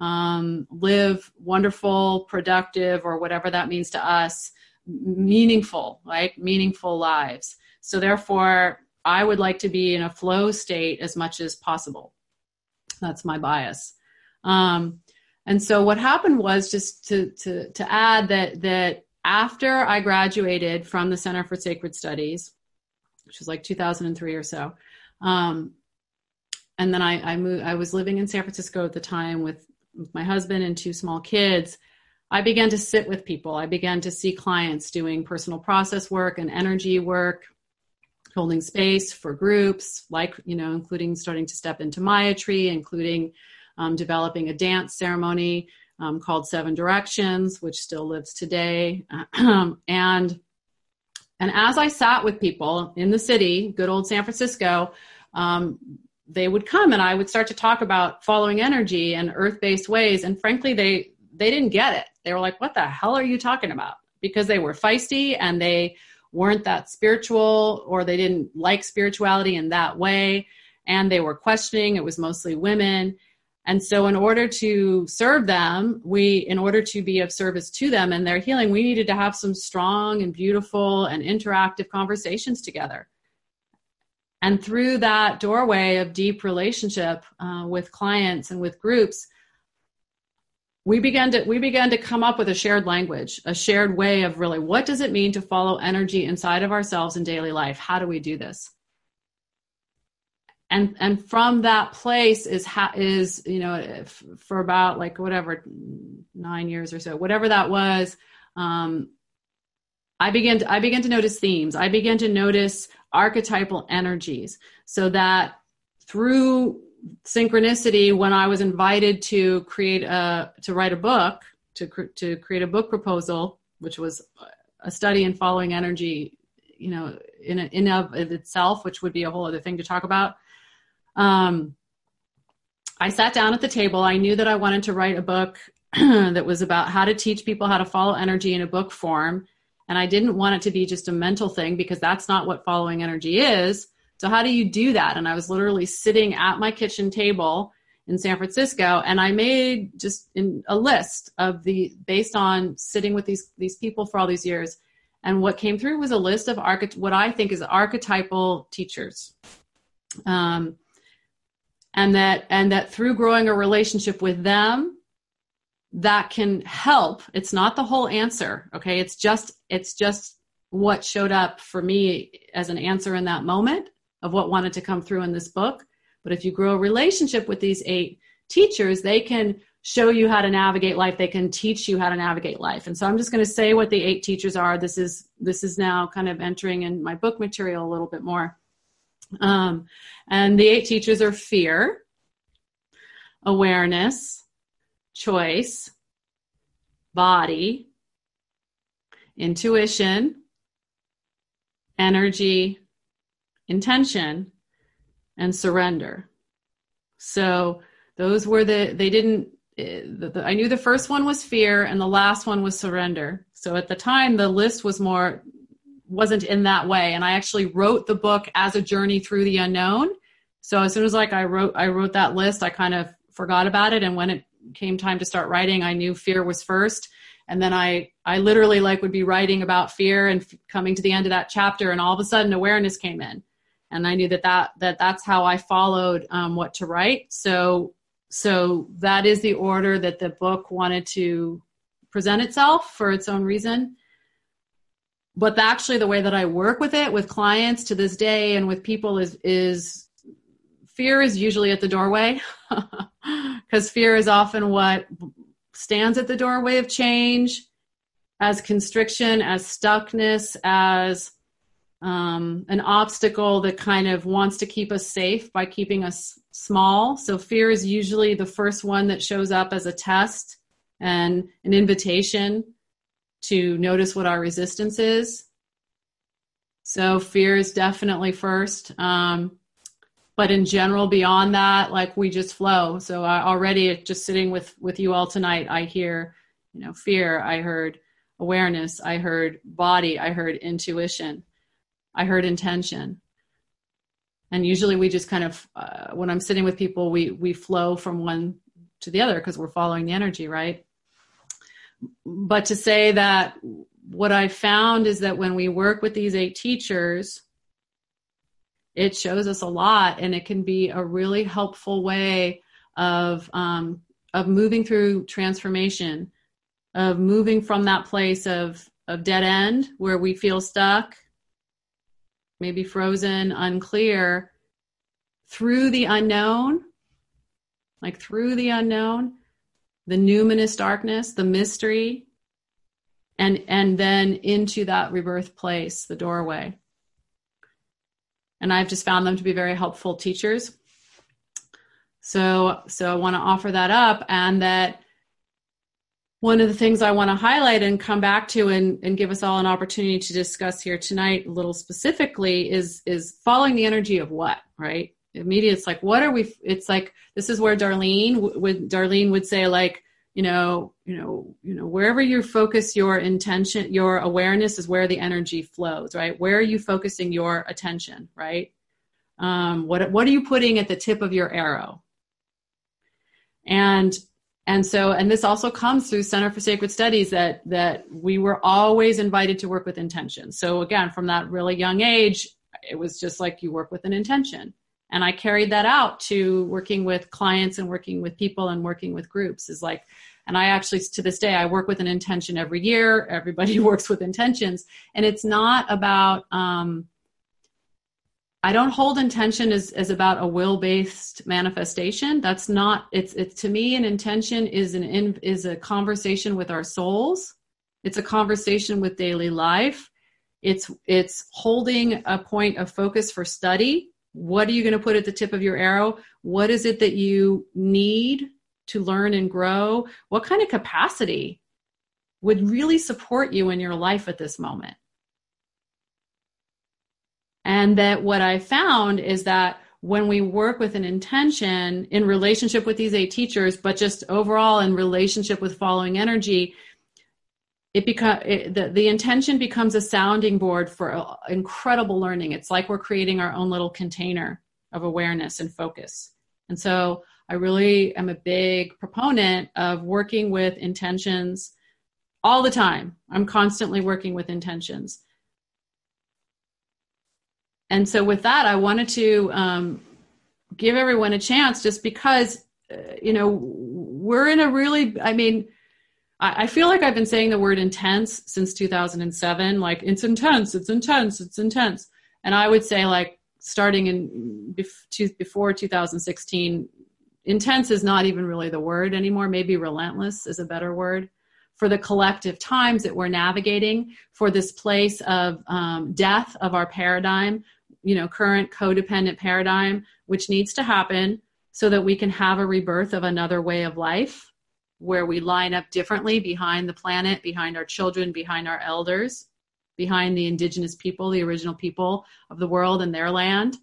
um, live wonderful, productive, or whatever that means to us, meaningful, right? Meaningful lives. So therefore, I would like to be in a flow state as much as possible. That's my bias. Um, and so what happened was, just to, to, to add that, that after I graduated from the Center for Sacred Studies, which was like two thousand three or so, um, and then I, I moved, I was living in San Francisco at the time with, with my husband and two small kids. I began to sit with people. I began to see clients doing personal process work and energy work, holding space for groups, like, you know, including starting to step into Maitri, including um, developing a dance ceremony um, called Seven Directions, which still lives today. and, and as I sat with people in the city, good old San Francisco, um, they would come and I would start to talk about following energy and earth-based ways. And frankly, they, they didn't get it. They were like, what the hell are you talking about? Because they were feisty and they weren't that spiritual, or they didn't like spirituality in that way. And they were questioning. It was mostly women. And so in order to serve them, we, in order to be of service to them and their healing, we needed to have some strong and beautiful and interactive conversations together. And through that doorway of deep relationship uh, with clients and with groups, we began to we began to come up with a shared language, a shared way of really, what does it mean to follow energy inside of ourselves in daily life? How do we do this? And and from that place is ha- is you know f- for about like whatever nine years or so, whatever that was, um, I began to, I began to notice themes. I began to notice archetypal energies, so that through synchronicity, when I was invited to create a, to write a book, to, to create a book proposal, which was a study in following energy, you know, in, in of itself, which would be a whole other thing to talk about. Um, I sat down at the table. I knew that I wanted to write a book that was about how to teach people how to follow energy in a book form. And I didn't want it to be just a mental thing, because that's not what following energy is. So how do you do that? And I was literally sitting at my kitchen table in San Francisco. And I made just in a list of the, based on sitting with these, these people for all these years. And what came through was a list of archety- what I think is archetypal teachers. Um, and that, and that through growing a relationship with them, that can help. It's not the whole answer. Okay. It's just, it's just what showed up for me as an answer in that moment of what wanted to come through in this book. But if you grow a relationship with these eight teachers, they can show you how to navigate life. They can teach you how to navigate life. And so I'm just going to say what the eight teachers are. This is, this is now kind of entering in my book material a little bit more. Um, and the eight teachers are fear, awareness, choice, body, intuition, energy, intention, and surrender. So those were the, they didn't, the, the, I knew the first one was fear and the last one was surrender. So at the time, the list was more, wasn't in that way. And I actually wrote the book as a journey through the unknown. So as soon as like I wrote, I wrote that list, I kind of forgot about it. And when it came time to start writing, I knew fear was first. And then I, I literally like would be writing about fear and f- coming to the end of that chapter. And all of a sudden awareness came in. And I knew that, that, that that's how I followed um, what to write. So, so that is the order that the book wanted to present itself for its own reason. But actually the way that I work with it with clients to this day and with people is, is fear is usually at the doorway because fear is often what stands at the doorway of change, as constriction, as stuckness, as Um, an obstacle that kind of wants to keep us safe by keeping us small. So fear is usually the first one that shows up as a test and an invitation to notice what our resistance is. So fear is definitely first. Um, but in general, beyond that, like we just flow. So I already just sitting with, with you all tonight, I hear, you know, fear. I heard awareness. I heard body. I heard intuition. I heard intention. And usually we just kind of, uh, when I'm sitting with people, we we flow from one to the other because we're following the energy, right? But to say that what I found is that when we work with these eight teachers, it shows us a lot, and it can be a really helpful way of um, of moving through transformation, of moving from that place of, of dead end where we feel stuck, maybe frozen, unclear, through the unknown, like through the unknown, the numinous darkness, the mystery, and and then into that rebirth place, the doorway. And I've just found them to be very helpful teachers. So, so I want to offer that up, and that one of the things I want to highlight and come back to and, and give us all an opportunity to discuss here tonight a little specifically is, is following the energy of what, right? Immediately, it's like, what are we, it's like, this is where Darlene would, Darlene would say like, you know, you know, you know, wherever you focus your intention, your awareness is where the energy flows, right? Where are you focusing your attention, right? Um, what, what are you putting at the tip of your arrow? And And so, and this also comes through Center for Sacred Studies, that, that we were always invited to work with intention. So again, from that really young age, it was just like you work with an intention. And I carried that out to working with clients and working with people and working with groups is like, and I actually, to this day, I work with an intention every year. Everybody works with intentions. And it's not about, um, I don't hold intention as, as about a will-based manifestation. That's not, it's, it's to me, an intention is an, in, is a conversation with our souls. It's a conversation with daily life. It's, it's holding a point of focus for study. What are you going to put at the tip of your arrow? What is it that you need to learn and grow? What kind of capacity would really support you in your life at this moment? And that what I found is that when we work with an intention in relationship with these eight teachers, but just overall in relationship with following energy, it becomes the, the intention becomes a sounding board for incredible learning. It's like we're creating our own little container of awareness and focus. And so I really am a big proponent of working with intentions all the time. I'm constantly working with intentions. And so with that, I wanted to um, give everyone a chance, just because, uh, you know, we're in a really, I mean, I, I feel like I've been saying the word intense since two thousand seven, like it's intense, it's intense, it's intense. And I would say, like, starting in before two thousand sixteen, intense is not even really the word anymore. Maybe relentless is a better word for the collective times that we're navigating, for this place of um, death of our paradigm, you know, current codependent paradigm, which needs to happen so that we can have a rebirth of another way of life where we line up differently behind the planet, behind our children, behind our elders, behind the indigenous people, the original people of the world and their land.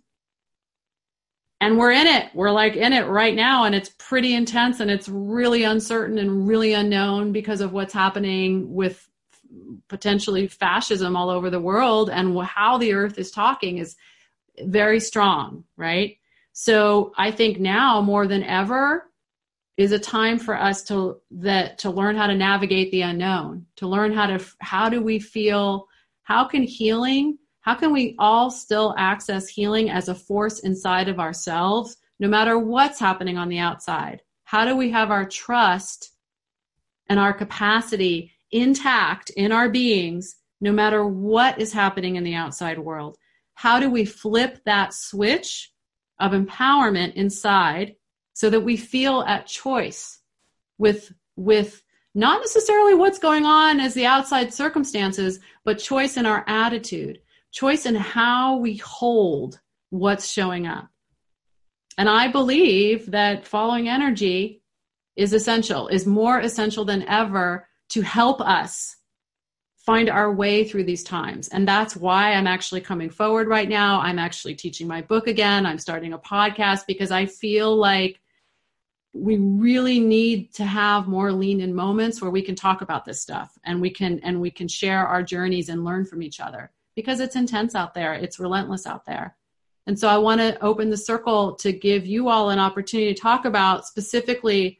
And we're in it. We're like in it right now. And it's pretty intense, and it's really uncertain and really unknown because of what's happening with potentially fascism all over the world, and how the earth is talking is very strong, right? So I think now more than ever is a time for us to that to learn how to navigate the unknown, to learn how to, how do we feel, how can healing, how can we all still access healing as a force inside of ourselves, no matter what's happening on the outside? How do we have our trust and our capacity intact in our beings, no matter what is happening in the outside world? How do we flip that switch of empowerment inside so that we feel at choice with, with not necessarily what's going on as the outside circumstances, but choice in our attitude, choice in how we hold what's showing up? And I believe that following energy is essential, is more essential than ever to help us find our way through these times. And that's why I'm actually coming forward right now. I'm actually teaching my book again. I'm starting a podcast because I feel like we really need to have more lean in moments where we can talk about this stuff, and we can, and we can share our journeys and learn from each other, because it's intense out there. It's relentless out there. And so I want to open the circle to give you all an opportunity to talk about specifically,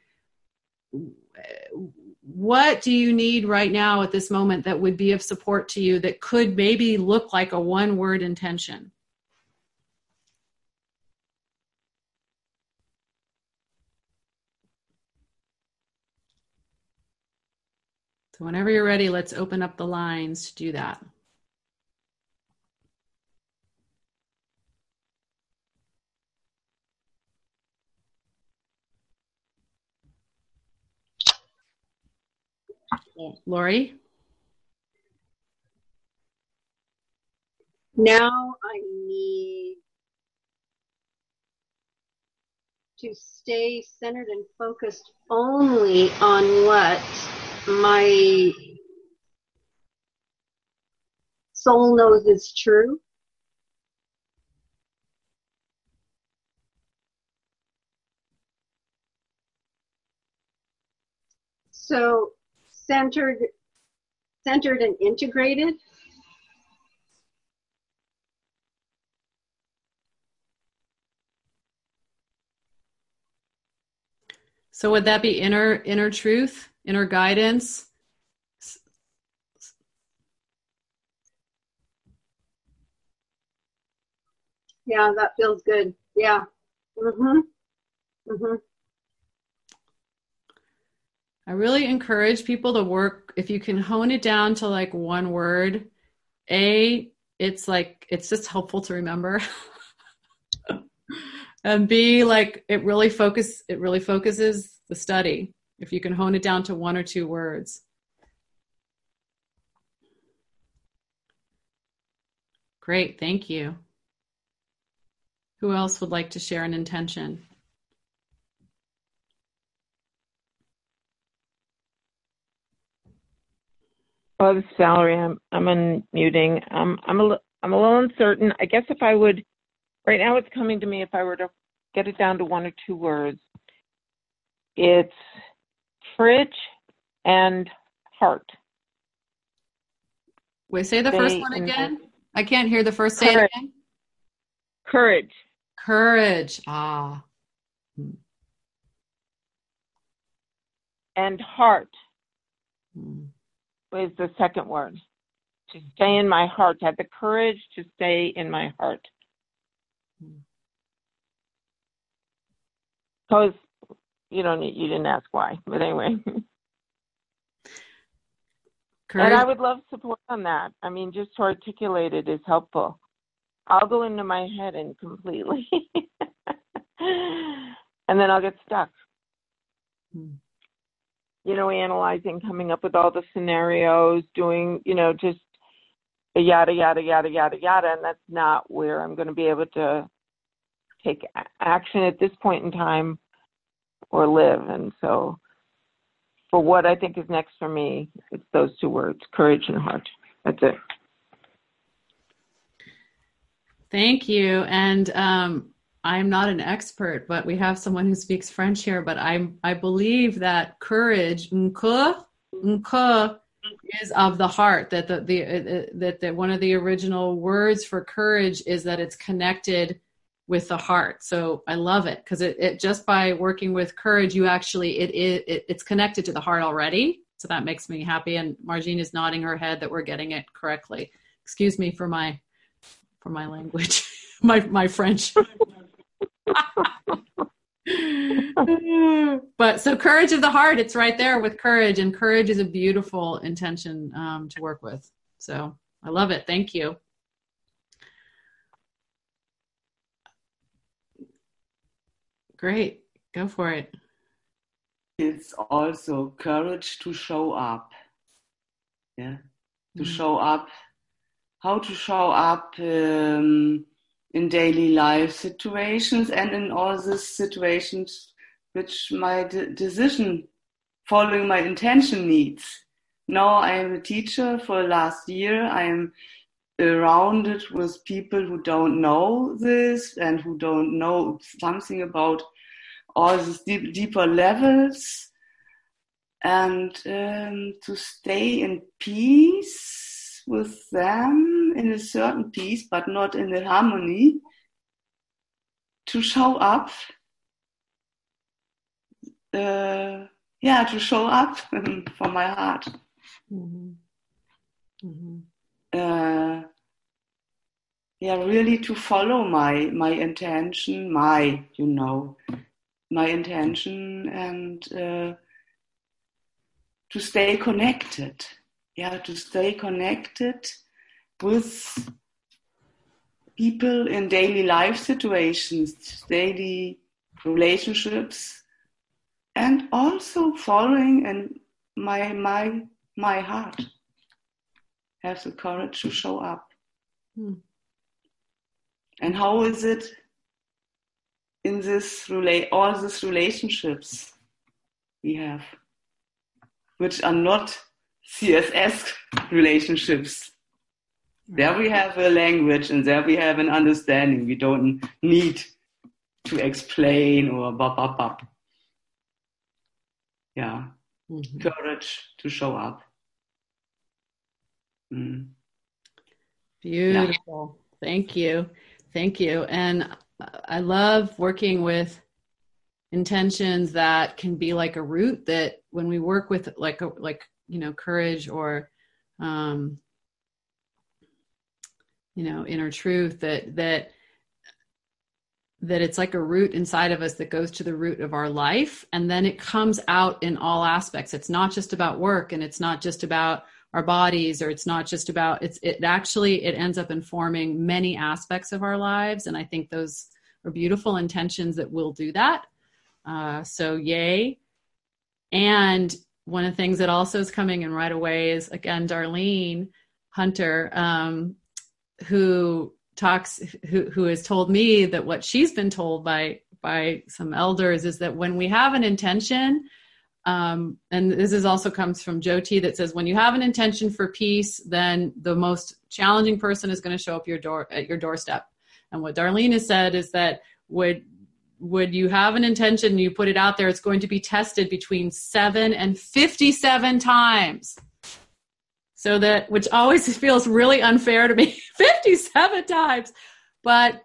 what do you need right now at this moment that would be of support to you, that could maybe look like a one word intention? So whenever you're ready, let's open up the lines to do that. Lori? Now I need to stay centered and focused only on what my soul knows is true. So centered, centered and integrated. So would that be inner, inner truth, inner guidance? Yeah, that feels good. Yeah. Mm-hmm. Mm-hmm. I really encourage people to work, if you can hone it down to like one word. A, it's like, it's just helpful to remember. And B, like it really focus, it really focuses the study, if you can hone it down to one or two words. Great, thank you. Who else would like to share an intention? Oh, this is Valerie. I'm I'm unmuting. Um, I'm a I'm a little uncertain. I guess if I would, right now it's coming to me. If I were to get it down to one or two words, it's courage and heart. Wait, say the they first one again. I can't hear the first. Say it again. Courage. Courage. Ah. and heart Mm. is the second word. To stay in my heart, to have the courage to stay in my heart. Because you don't need, you didn't ask why, but anyway. Courage. And I would love support on that. I mean, just to articulate it is helpful. I'll go into my head and completely, and then I'll get stuck. Mm. You know, analyzing, coming up with all the scenarios, doing, you know, just yada, yada, yada, yada, yada. And that's not where I'm going to be able to take a- action at this point in time or live. And so for what I think is next for me, it's those two words, courage and heart. That's it. Thank you. And um, I'm not an expert, but we have someone who speaks French here. But I I believe that courage, nke, nke, is of the heart. That the the uh, that that one of the original words for courage is that it's connected with the heart. So I love it because it, it just by working with courage, you actually it, it it it's connected to the heart already. So that makes me happy. And Margine is nodding her head that we're getting it correctly. Excuse me for my for my language, my my French. But so courage of the heart, it's right there with courage, and courage is a beautiful intention um, to work with. So I love it. Thank you. Great. Go for it. It's also courage to show up. Yeah. To Mm. show up. How to show up um, in daily life situations and in all these situations which my de- decision following my intention needs. Now I am a teacher for last year. I am surrounded with people who don't know this and who don't know something about all these deep, deeper levels, and um, to stay in peace with them, in a certain peace, but not in the harmony, to show up, uh, yeah, to show up for my heart. Mm-hmm. Mm-hmm. Uh, yeah, really to follow my my intention, my, you know, my intention, and uh, to stay connected. Yeah, to stay connected with people in daily life situations, daily relationships, and also following in my my my heart. Have the courage to show up. Hmm. And how is it in this relate all these relationships we have, which are not C S S relationships? There we have a language and there we have an understanding. We don't need to explain or bop, bop, bop. Yeah. Mm-hmm. Courage to show up. Mm. Beautiful. Yeah. Thank you. Thank you. And I love working with intentions that can be like a root, that when we work with like, a, like, you know, courage or, um, you know, inner truth, that, that, that it's like a root inside of us that goes to the root of our life. And then it comes out in all aspects. It's not just about work, and it's not just about our bodies, or it's not just about, it's, it actually, it ends up informing many aspects of our lives. And I think those are beautiful intentions that will do that. Uh, so yay. And one of the things that also is coming in right away is, again, Darlene Hunter, um, who talks, who, who has told me that what she's been told by, by some elders is that when we have an intention, um, and this is also comes from Jyoti, that says, when you have an intention for peace, then the most challenging person is going to show up your door at your doorstep. And what Darlene has said is that would, would you have an intention and you put it out there, it's going to be tested between seven and fifty-seven times. So that, which always feels really unfair to me, fifty-seven times. But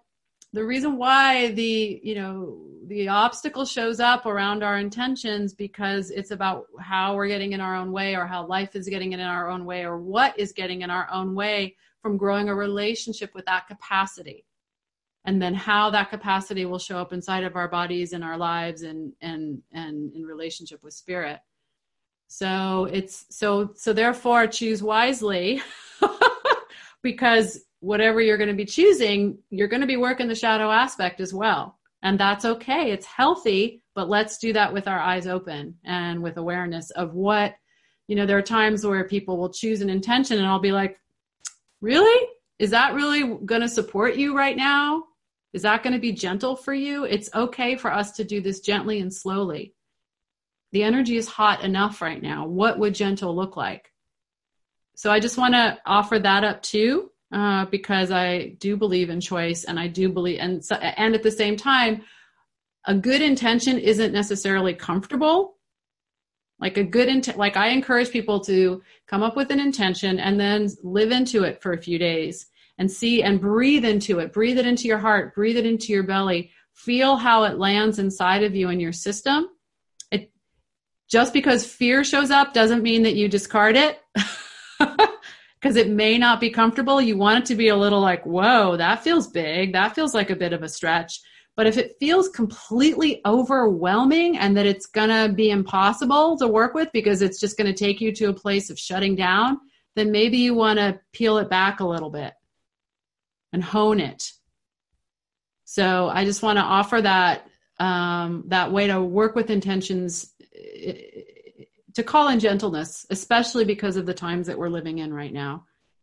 the reason why the, you know, the obstacle shows up around our intentions, because it's about how we're getting in our own way, or how life is getting in our own way, or what is getting in our own way from growing a relationship with that capacity. And then how that capacity will show up inside of our bodies and our lives, and, and, and in relationship with spirit. So it's, so, so therefore choose wisely, because whatever you're going to be choosing, you're going to be working the shadow aspect as well. And that's okay. It's healthy, but let's do that with our eyes open and with awareness of what, you know, there are times where people will choose an intention and I'll be like, really? Is that really going to support you right now? Is that going to be gentle for you? It's okay for us to do this gently and slowly. The energy is hot enough right now. What would gentle look like? So I just want to offer that up too. Uh, because I do believe in choice, and I do believe, and so, and at the same time, a good intention isn't necessarily comfortable. Like a good intent, like I encourage people to come up with an intention and then live into it for a few days and see and breathe into it. Breathe it into your heart. Breathe it into your belly. Feel how it lands inside of you and your system. It just because fear shows up doesn't mean that you discard it. Because it may not be comfortable. You want it to be a little like, whoa, that feels big. That feels like a bit of a stretch. But if it feels completely overwhelming and that it's going to be impossible to work with because it's just going to take you to a place of shutting down, then maybe you want to peel it back a little bit and hone it. So I just want to offer that, um, that way to work with intentions, to call in gentleness, especially because of the times that we're living in right now.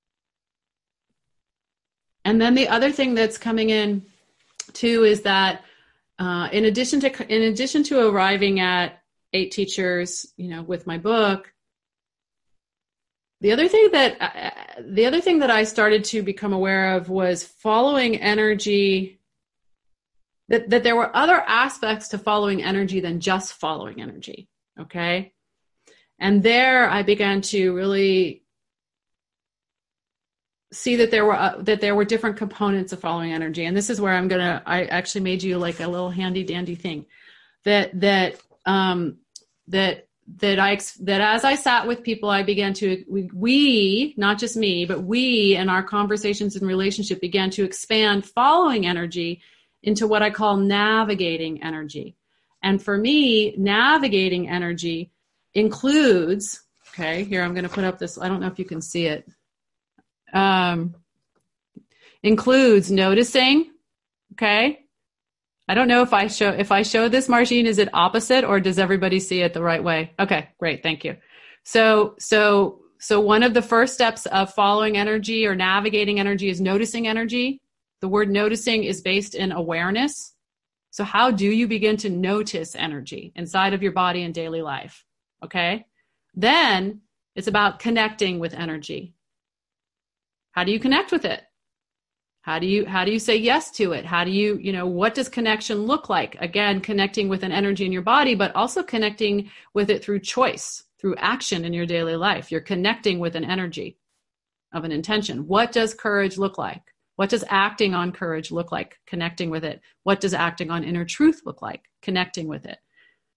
And then the other thing that's coming in too is that uh, in addition to in addition to arriving at eight teachers, you know, with my book, the other thing that uh, the other thing that I started to become aware of was following energy. That that there were other aspects to following energy than just following energy. Okay. And there I began to really see that there were uh, that there were different components of following energy. And this is where I'm going to, I actually made you like a little handy dandy thing that, that, um, that, that I, that as I sat with people, I began to, we, we, not just me, but we in our conversations and relationship began to expand following energy into what I call navigating energy. And for me, navigating energy includes, okay, here I'm going to put up this, I don't know if you can see it, um, includes noticing, okay? I don't know if I show, if I show this, Margine, is it opposite or does everybody see it the right way? Okay, great, thank you. So, so, so one of the first steps of following energy or navigating energy is noticing energy. The word noticing is based in awareness. So how do you begin to notice energy inside of your body in daily life? Okay. Then it's about connecting with energy. How do you connect with it? How do you, how do you say yes to it? How do you, you know, what does connection look like? Again, connecting with an energy in your body, but also connecting with it through choice, through action in your daily life. You're connecting with an energy of an intention. What does courage look like? What does acting on courage look like? Connecting with it. What does acting on inner truth look like? Connecting with it.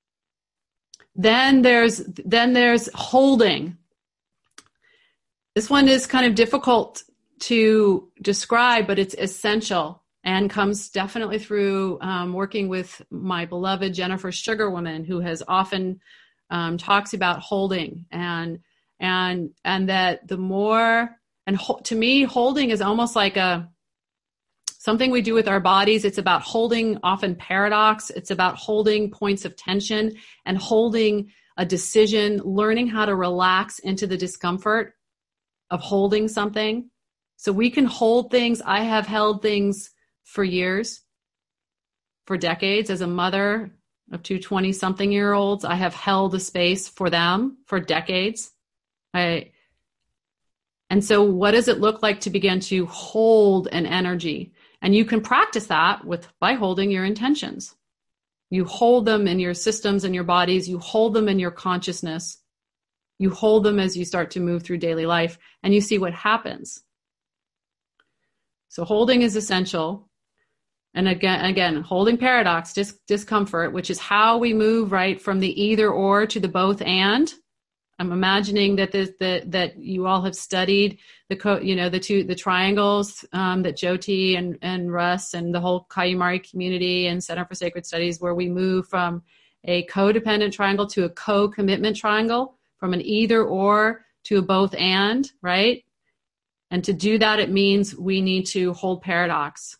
Then there's, then there's holding. This one is kind of difficult to describe, but it's essential and comes definitely through um, working with my beloved Jennifer Sugarwoman, who has often um, talks about holding and, and, and that the more, and ho- to me, holding is almost like a, something we do with our bodies. It's about holding often paradox. It's about holding points of tension and holding a decision, learning how to relax into the discomfort of holding something. So we can hold things. I have held things for years, for decades. As a mother of two twenty-something year olds, I have held a space for them for decades. I, and so what does it look like to begin to hold an energy? And you can practice that with by holding your intentions. You hold them in your systems and your bodies. You hold them in your consciousness. You hold them as you start to move through daily life, and you see what happens. So holding is essential. And again, again, holding paradox, dis- discomfort, which is how we move right from the either or to the both and. I'm imagining that this, that that you all have studied the co- you know the two the triangles um, that Jyoti and and Russ and the whole Kayumari community and Center for Sacred Studies, where we move from a codependent triangle to a co-commitment triangle, from an either or to a both and, right? And to do that, it means we need to hold paradox.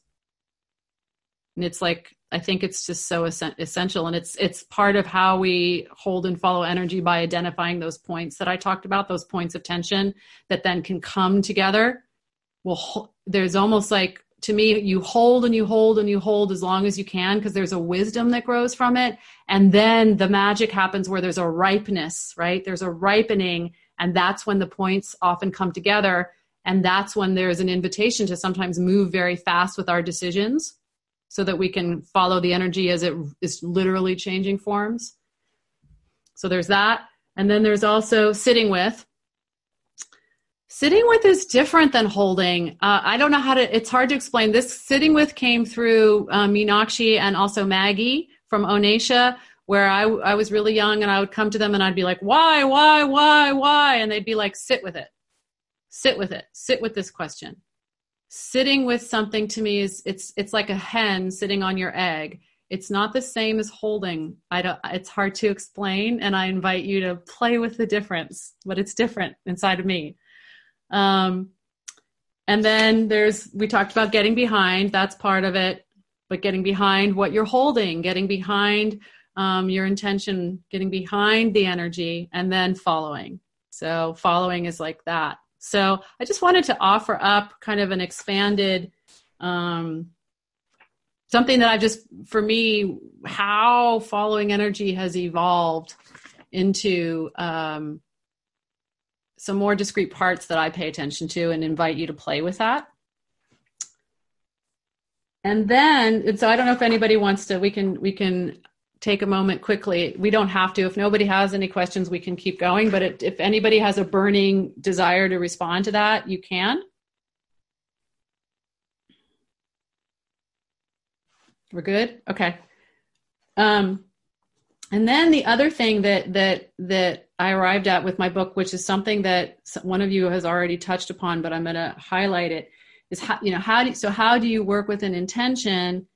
And it's like, I think it's just so essential. And it's it's part of how we hold and follow energy, by identifying those points that I talked about, those points of tension that then can come together. Well, there's almost like, to me, you hold and you hold and you hold as long as you can, because there's a wisdom that grows from it. And then the magic happens where there's a ripeness, right? There's a ripening. And that's when the points often come together. And that's when there's an invitation to sometimes move very fast with our decisions, so that we can follow the energy as it is literally changing forms. So there's that. And then there's also sitting with. Sitting with is different than holding. Uh, I don't know how to, it's hard to explain. This sitting with came through uh, Meenakshi and also Maggie from Onisha, where I, I was really young, and I would come to them and I'd be like, why, why, why, why? And they'd be like, sit with it. Sit with it. Sit with this question. Sitting with something, to me, is it's it's like a hen sitting on your egg. It's not the same as holding. I don't. It's hard to explain, and I invite you to play with the difference. But it's different inside of me. Um, and then there's we talked about getting behind. That's part of it. But getting behind what you're holding, getting behind um, your intention, getting behind the energy, and then following. So following is like that. So I just wanted to offer up kind of an expanded, um, something that I've just, for me, how following energy has evolved into um, some more discrete parts that I pay attention to, and invite you to play with that. And then, and so I don't know if anybody wants to, we can, we can take a moment quickly. We don't have to. If nobody has any questions, we can keep going. But it, if anybody has a burning desire to respond to that, you can. We're good? Okay. Um, and then the other thing that that that I arrived at with my book, which is something that one of you has already touched upon, but I'm going to highlight it, is how, you know, how do, so how do you work with an intention?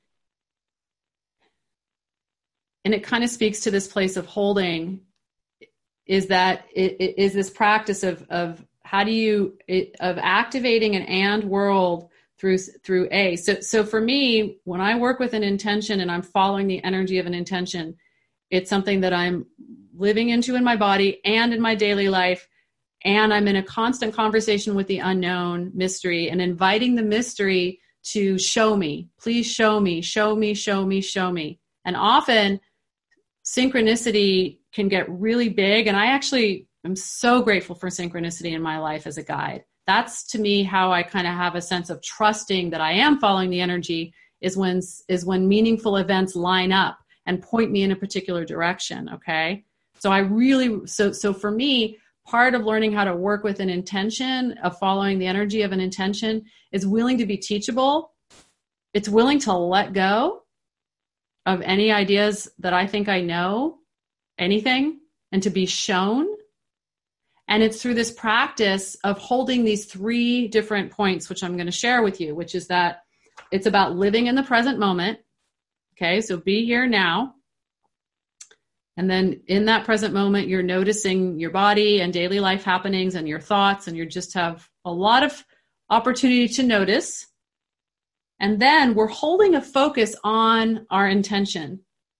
And it kind of speaks to this place of holding, is that it, it is this practice of, of how do you, it, of activating an and world through, through a. So, so for me, when I work with an intention and I'm following the energy of an intention, it's something that I'm living into in my body and in my daily life. And I'm in a constant conversation with the unknown mystery, and inviting the mystery to show me, please show me, show me, show me, show me. And often synchronicity can get really big. And I actually am so grateful for synchronicity in my life as a guide. That's, to me, how I kind of have a sense of trusting that I am following the energy, is when, is when meaningful events line up and point me in a particular direction. Okay. So I really, so, so for me, part of learning how to work with an intention, of following the energy of an intention, is willing to be teachable. It's willing to let go of any ideas that I think I know anything, and to be shown. And it's through this practice of holding these three different points, which I'm going to share with you, which is that it's about living in the present moment. Okay, so be here now. And then in that present moment, you're noticing your body and daily life happenings and your thoughts, and you just have a lot of opportunity to notice. And then we're holding a focus on our intention.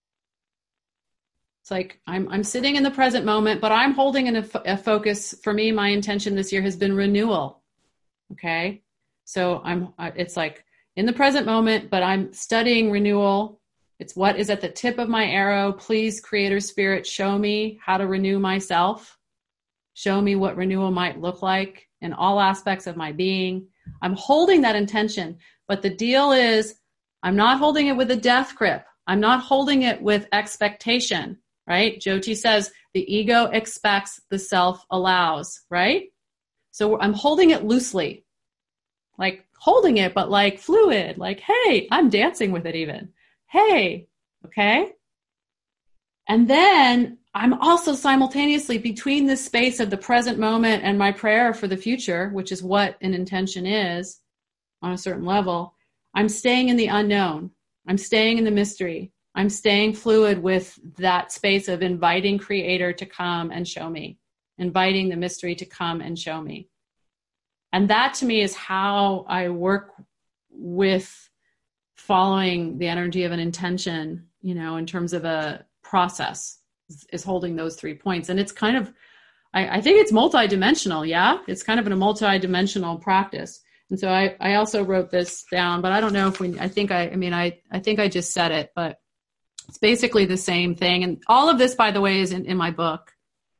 It's like I'm I'm sitting in the present moment, but I'm holding in a, fo- a focus. For me, my intention this year has been renewal. Okay, so I'm. It's like in the present moment, but I'm studying renewal. It's what is at the tip of my arrow. Please, Creator Spirit, show me how to renew myself. Show me what renewal might look like in all aspects of my being. I'm holding that intention. But the deal is, I'm not holding it with a death grip. I'm not holding it with expectation, right? Jyoti says the ego expects, the self allows, right? So I'm holding it loosely, like holding it, but like fluid, like, hey, I'm dancing with it even. Hey, okay. And then I'm also simultaneously between this space of the present moment and my prayer for the future, which is what an intention is on a certain level. I'm staying in the unknown. I'm staying in the mystery. I'm staying fluid with that space of inviting Creator to come and show me, inviting the mystery to come and show me. And that to me is how I work with following the energy of an intention, you know, in terms of a process, is holding those three points. And it's kind of, I, I think it's multidimensional. Yeah. It's kind of in a multidimensional practice. And so I, I also wrote this down, but I don't know if we, I think I, I mean, I, I think I just said it, but it's basically the same thing. And all of this, by the way, is in, in my book.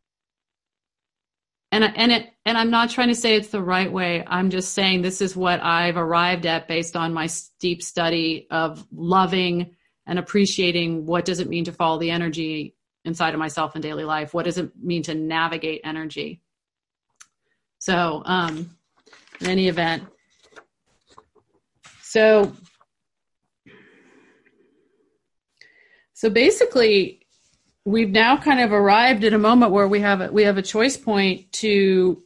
And, and it, and I'm not trying to say it's the right way. I'm just saying this is what I've arrived at based on my deep study of loving and appreciating what does it mean to follow the energy inside of myself in daily life. What does it mean to navigate energy? So, um, in any event, so, so basically, we've now kind of arrived at a moment where we have a, we have a choice point to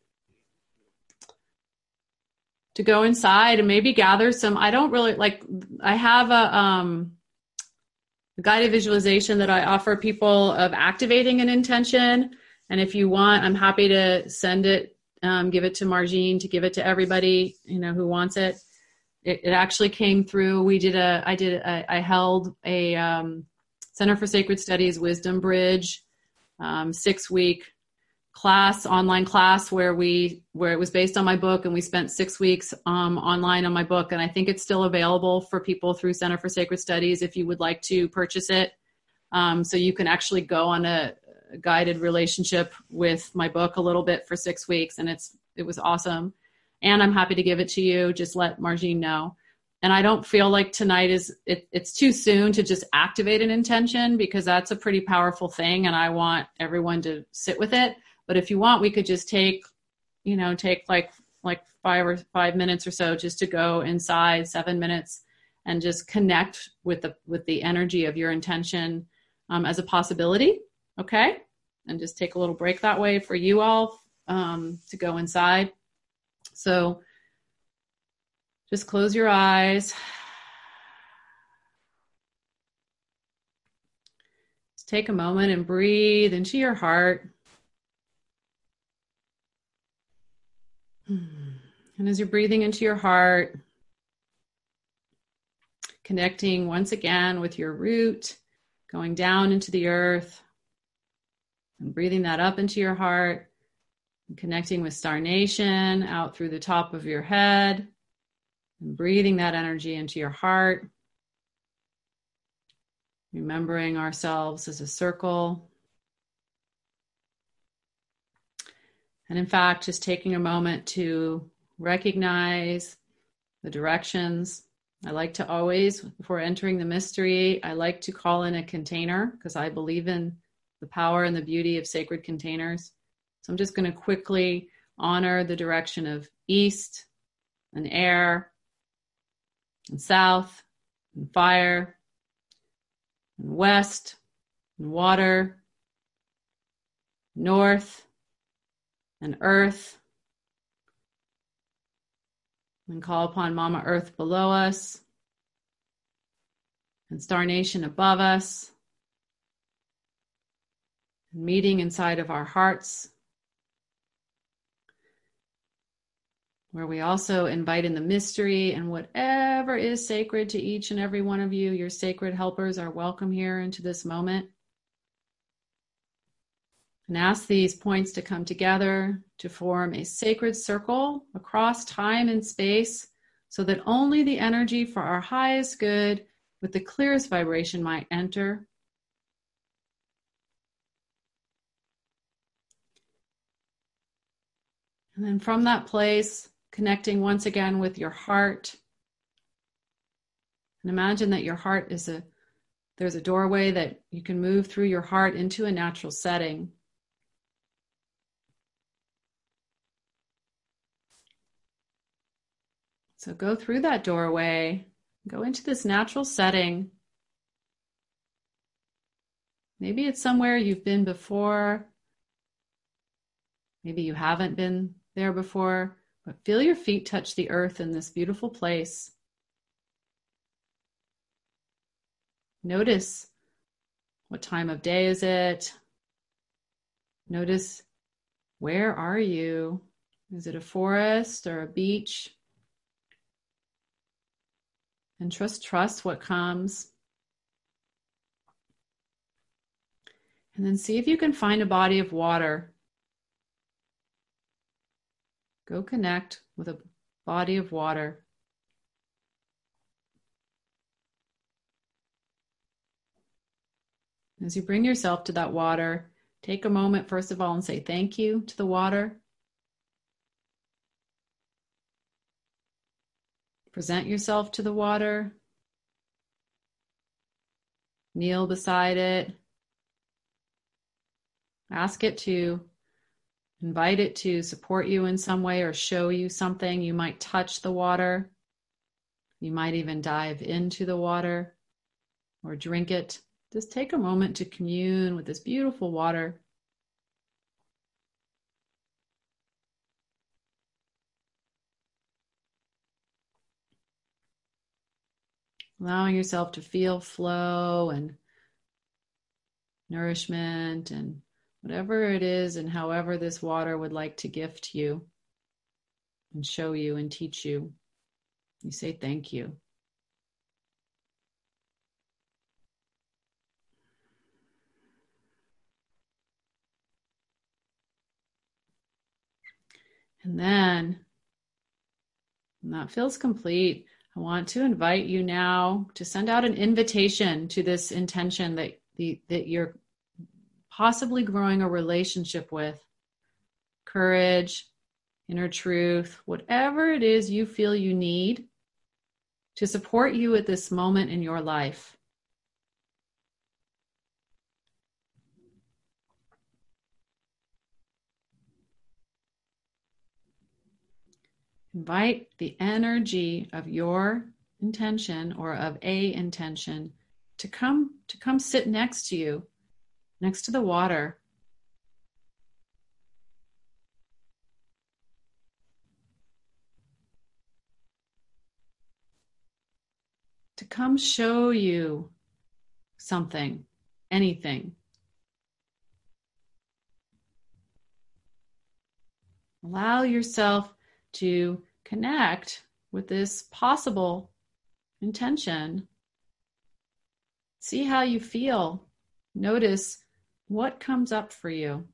to go inside and maybe gather some. I don't really like. I have a, um, a guided visualization that I offer people of activating an intention, and if you want, I'm happy to send it, um, give it to Margine to give it to everybody, you know, who wants it. It, it actually came through. We did a. I did. A, I held a. Um, Center for Sacred Studies Wisdom Bridge, um, six week class, online class where we, where it was based on my book, and we spent six weeks um, online on my book. And I think it's still available for people through Center for Sacred Studies if you would like to purchase it. Um, so you can actually go on a, a guided relationship with my book a little bit for six weeks. And it's, it was awesome. And I'm happy to give it to you. Just let Margine know. And I don't feel like tonight is, it, it's too soon to just activate an intention, because that's a pretty powerful thing. And I want everyone to sit with it. But if you want, we could just take, you know, take like, like five or five minutes or so just to go inside, seven minutes, and just connect with the, with the energy of your intention um, as a possibility. Okay. And just take a little break that way for you all um, to go inside. So just close your eyes. Just take a moment and breathe into your heart. And as you're breathing into your heart, connecting once again with your root, going down into the earth, and breathing that up into your heart, and connecting with Star Nation out through the top of your head, and breathing that energy into your heart, remembering ourselves as a circle. And in fact, just taking a moment to recognize the directions. I like to always, before entering the mystery, I like to call in a container, because I believe in the power and the beauty of sacred containers. So I'm just going to quickly honor the direction of east and air, and south, and fire, and west, and water, north, and earth. And call upon Mama Earth below us, and Star Nation above us, and meeting inside of our hearts, where we also invite in the mystery, and whatever is sacred to each and every one of you, your sacred helpers are welcome here into this moment. And ask these points to come together to form a sacred circle across time and space, so that only the energy for our highest good with the clearest vibration might enter. And then from that place, connecting once again with your heart. And imagine that your heart is a, there's a doorway that you can move through your heart into a natural setting. So go through that doorway, go into this natural setting. Maybe it's somewhere you've been before. Maybe you haven't been there before, but feel your feet touch the earth in this beautiful place. Notice what time of day is it. Notice, where are you? Is it a forest or a beach? And trust, trust what comes. And then see if you can find a body of water. Go connect with a body of water. As you bring yourself to that water, take a moment, first of all, and say thank you to the water. Present yourself to the water. Kneel beside it. Ask it to, invite it to support you in some way or show you something. You might touch the water. You might even dive into the water or drink it. Just take a moment to commune with this beautiful water. Allowing yourself to feel flow and nourishment and whatever it is and however this water would like to gift you and show you and teach you. You say thank you. And then, when that feels complete, I want to invite you now to send out an invitation to this intention that the, that you're possibly growing a relationship with. Courage, inner truth, whatever it is you feel you need to support you at this moment in your life. Invite the energy of your intention or of a intention to come to come sit next to you, next to the water. To come show you something, anything. Allow yourself to connect with this possible intention. See how you feel. Notice what comes up for you.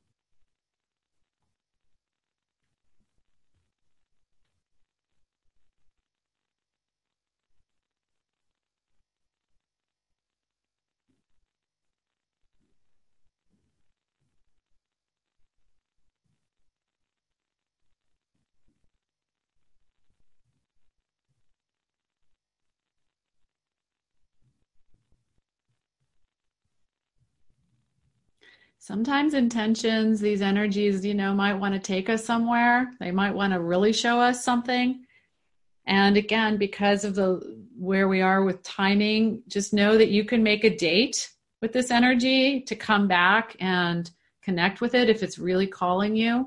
Sometimes intentions, these energies, you know, might want to take us somewhere. They might want to really show us something. And again, because of the where we are with timing, just know that you can make a date with this energy to come back and connect with it if it's really calling you.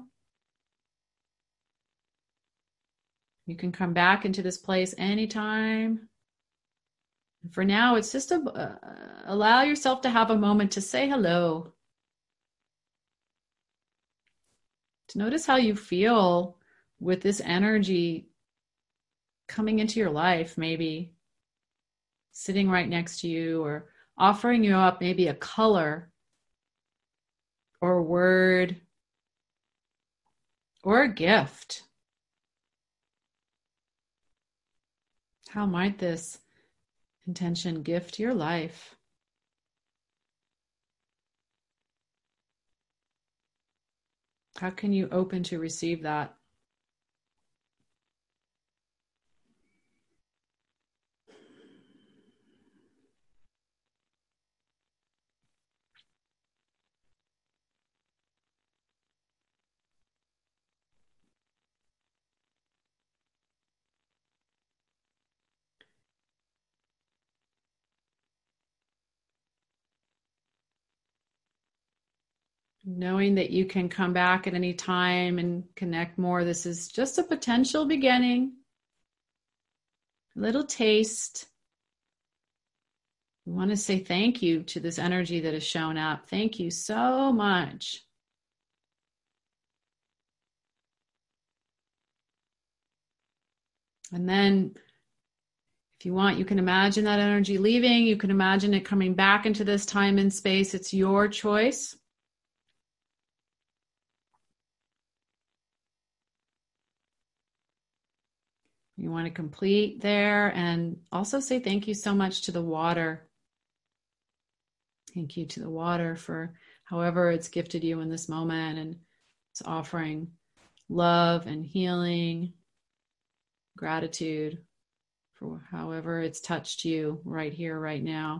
You can come back into this place anytime. And for now, it's just a, uh, allow yourself to have a moment to say hello. To notice how you feel with this energy coming into your life, maybe sitting right next to you or offering you up maybe a color or a word or a gift. How might this intention gift your life? How can you open to receive that? knowing that you can come back at any time and connect more. This is just a potential beginning, a little taste. We want to say thank you to this energy that has shown up. Thank you so much. And then if you want, you can imagine that energy leaving. You can imagine it coming back into this time and space. It's your choice. You want to complete there and also say thank you so much to the water. Thank you to the water for however it's gifted you in this moment, and it's offering love and healing, gratitude for however it's touched you right here, right now.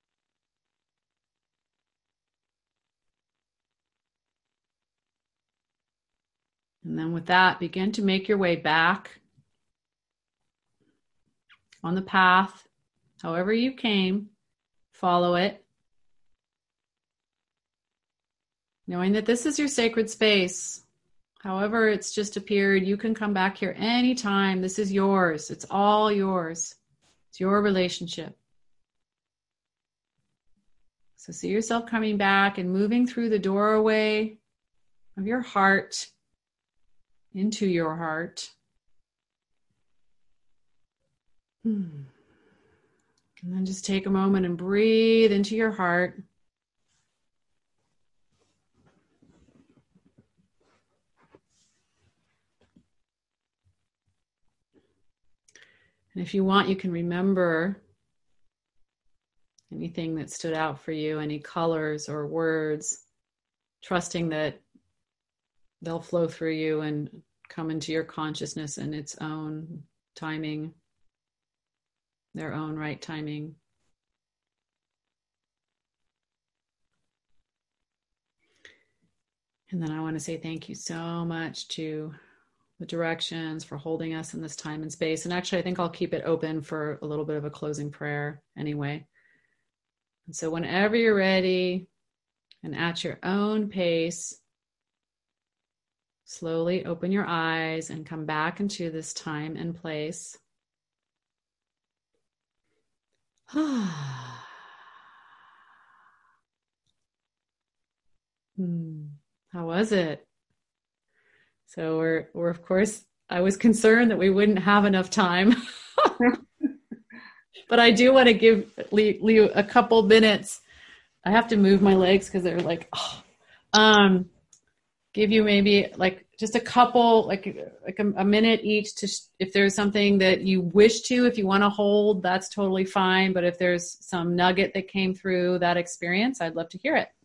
And then with that, begin to make your way back on the path, however you came, follow it. Knowing that this is your sacred space. However it's just appeared, you can come back here anytime. This is yours. It's all yours. It's your relationship. So see yourself coming back and moving through the doorway of your heart into your heart. Hmm. And then just take a moment and breathe into your heart. And if you want, you can remember anything that stood out for you, any colors or words, trusting that they'll flow through you and come into your consciousness in its own timing, their own right timing. And then I want to say thank you so much to the directions for holding us in this time and space. And actually, I think I'll keep it open for a little bit of a closing prayer anyway. And so whenever you're ready and at your own pace, slowly open your eyes and come back into this time and place. hmm. How was it? So we're, we're, of course, I was concerned that we wouldn't have enough time. But I do want to give Liu a couple minutes. I have to move my legs because they're like, oh. um, give you maybe like just a couple, like, like a, a minute each to, sh- if there's something that you wish to, if you want to hold, that's totally fine. But if there's some nugget that came through that experience, I'd love to hear it.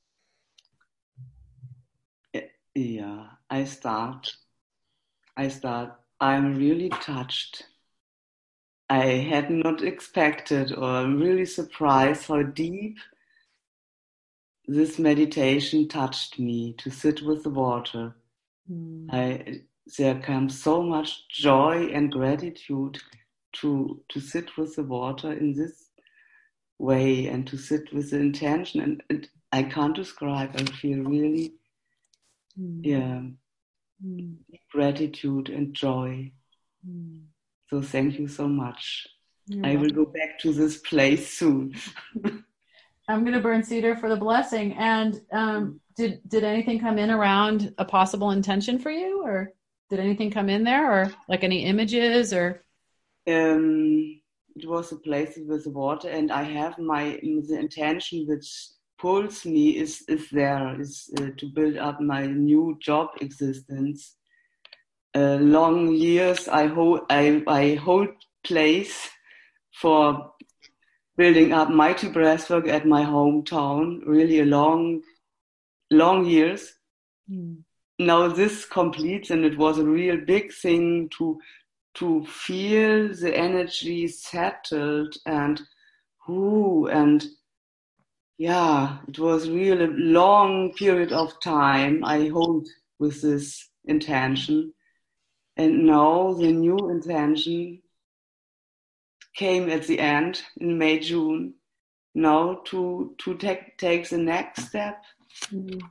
Yeah, I start. I start. I'm really touched. I had not expected, or I'm really surprised how deep this meditation touched me, to sit with the water. Mm. I, there comes so much joy and gratitude to to sit with the water in this way, and to sit with the intention. And, and I can't describe. I feel really Mm. yeah, mm. gratitude and joy. Mm. So thank you so much. You're I welcome. Will go back to this place soon. I'm going to burn cedar for the blessing. And um, did did anything come in around a possible intention for you, or did anything come in there, or like any images, or? Um, it was a place with the water, and I have my the intention which pulls me is is there is uh, to build up my new job existence. Uh, long years I hold I, I hold place for building up mighty breathwork at my hometown. Really a long long years. Mm. Now this completes, and it was a real big thing to to feel the energy settled and whoo and. Yeah, it was really a long period of time I hold with this intention. And now the new intention came at the end in May, June. Now to, to take, take the next step. Mm-hmm.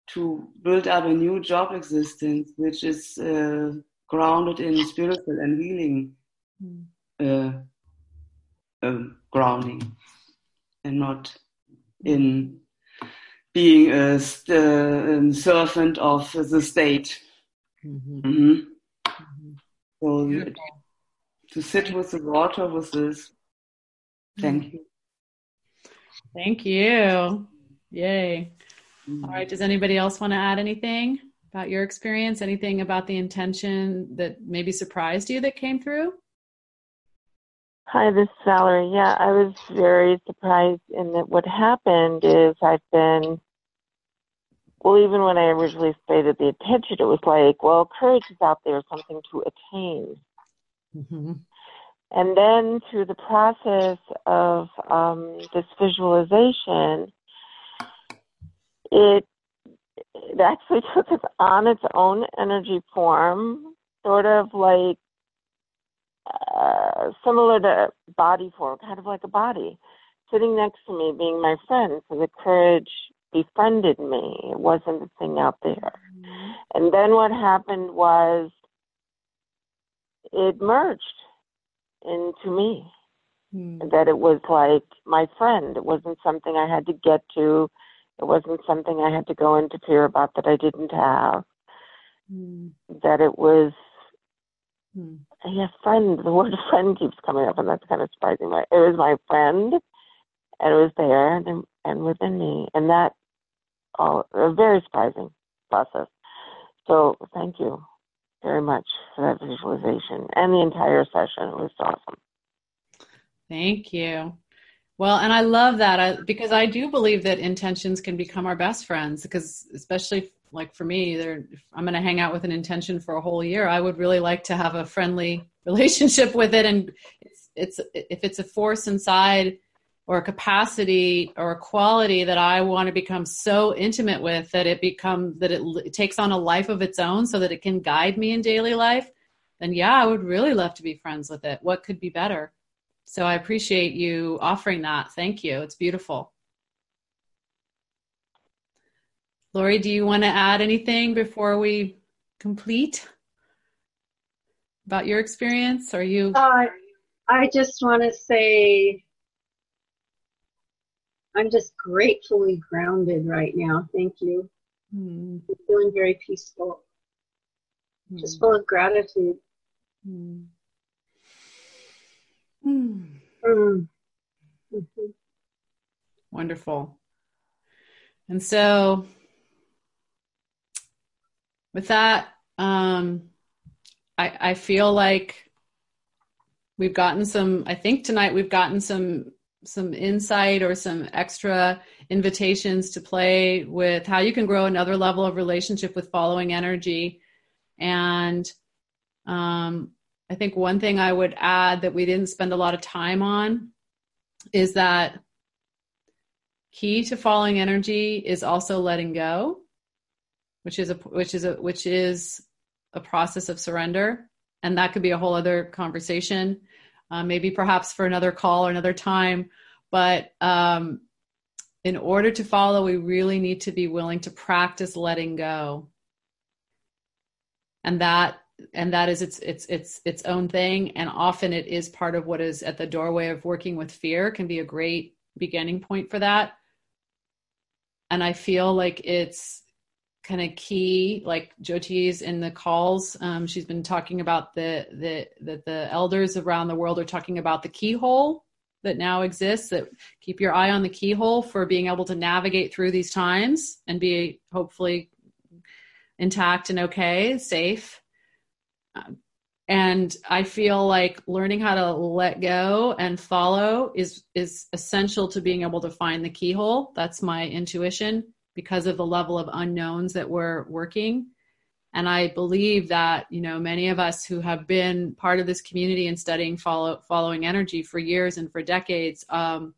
to build up a new job existence, which is uh, grounded in spiritual and healing uh, um, grounding, and not in being a st- uh, servant of the state. Mm-hmm. Mm-hmm. Mm-hmm. So Beautiful. To sit with the water with this. Thank mm-hmm. you. Thank you. Yay. Mm-hmm. All right. Does anybody else want to add anything about your experience? Anything about the intention that maybe surprised you that came through? Hi, this is Valerie. Yeah, I was very surprised in that what happened is I've been, well, even when I originally stated the intention, it was like, well, courage is out there, something to attain. Mm-hmm. And then through the process of um, this visualization, it, it actually took it on its own energy form, sort of like uh, similar to body form, kind of like a body, sitting next to me, being my friend. So the courage befriended me. It wasn't a thing out there. Mm-hmm. And then what happened was it merged into me. Mm-hmm. That it was like my friend. It wasn't something I had to get to. It wasn't something I had to go interfere about that I didn't have. Mm-hmm. That it was, mm-hmm. yeah, friend. The word friend keeps coming up, and that's kind of surprising. It was my friend, and it was there and, and within me. And that, oh, a very surprising process. So thank you very much for that visualization and the entire session. It was awesome. Thank you. Well, and I love that I, because I do believe that intentions can become our best friends, because especially like for me, if I'm going to hang out with an intention for a whole year, I would really like to have a friendly relationship with it. And it's, it's if it's a force inside or a capacity or a quality that I want to become so intimate with that it becomes, that it, it takes on a life of its own so that it can guide me in daily life, then yeah, I would really love to be friends with it. What could be better? So I appreciate you offering that. Thank you. It's beautiful. Lori, do you want to add anything before we complete about your experience? Are you? Uh, I just want to say I'm just gratefully grounded right now. Thank you. Mm. I'm feeling very peaceful, mm. just full of gratitude. Mm. Mm. Mm. Mm-hmm. Wonderful. And so with that, um, I, I feel like we've gotten some, I think tonight we've gotten some some insight or some extra invitations to play with how you can grow another level of relationship with following energy. And um, I think one thing I would add that we didn't spend a lot of time on is that key to following energy is also letting go, which is a which is a which is a process of surrender. And that could be a whole other conversation, uh, maybe perhaps for another call or another time. But um, in order to follow, we really need to be willing to practice letting go. And that and that is its its its its own thing. And often it is part of what is at the doorway of working with fear, can be a great beginning point for that. And I feel like it's kind of key, like Jyoti's in the calls. Um, she's been talking about the, the, that the elders around the world are talking about the keyhole that now exists, that keep your eye on the keyhole for being able to navigate through these times and be hopefully intact and okay, safe. Um, and I feel like learning how to let go and follow is, is essential to being able to find the keyhole. That's my intuition, because of the level of unknowns that we're working. And I believe that, you know, many of us who have been part of this community and studying follow, following energy for years and for decades um,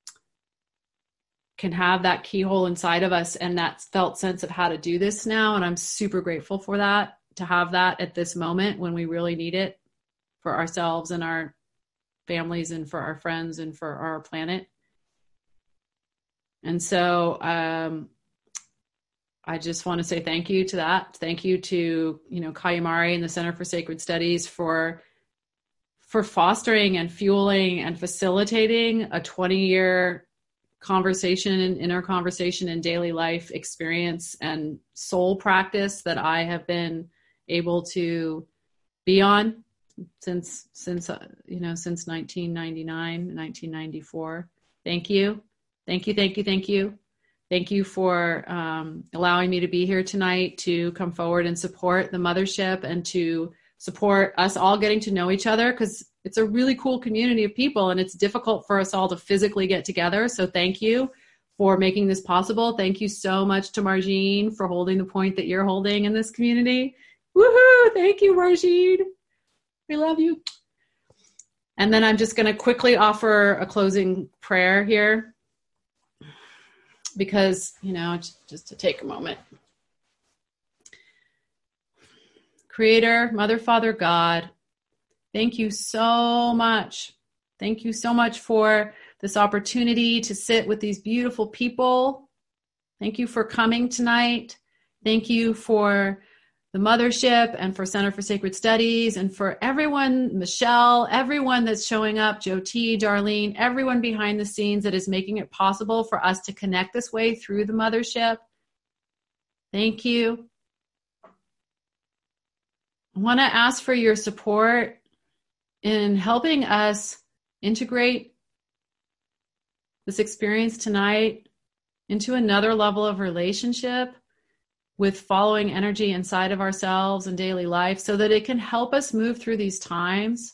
can have that keyhole inside of us and that felt sense of how to do this now. And I'm super grateful for that, to have that at this moment when we really need it for ourselves and our families and for our friends and for our planet. And so, um, I just want to say thank you to that. Thank you to, you know, Kayumari and the Center for Sacred Studies for, for fostering and fueling and facilitating a twenty year conversation and inner conversation and daily life experience and soul practice that I have been able to be on since, since, uh, you know, since nineteen ninety-nine, nineteen ninety-four. Thank you. Thank you. Thank you. Thank you. Thank you for um, allowing me to be here tonight to come forward and support the mothership and to support us all getting to know each other, because it's a really cool community of people and it's difficult for us all to physically get together. So thank you for making this possible. Thank you so much to Margine for holding the point that you're holding in this community. Woohoo! Thank you, Margine. We love you. And then I'm just going to quickly offer a closing prayer here, because, you know, just to take a moment. Creator, Mother, Father, God, thank you so much. Thank you so much for this opportunity to sit with these beautiful people. Thank you for coming tonight. Thank you for the mothership and for Center for Sacred Studies and for everyone, Michelle, everyone that's showing up, Jyoti, Darlene, everyone behind the scenes that is making it possible for us to connect this way through the mothership. Thank you. I want to ask for your support in helping us integrate this experience tonight into another level of relationship with following energy inside of ourselves and daily life, so that it can help us move through these times,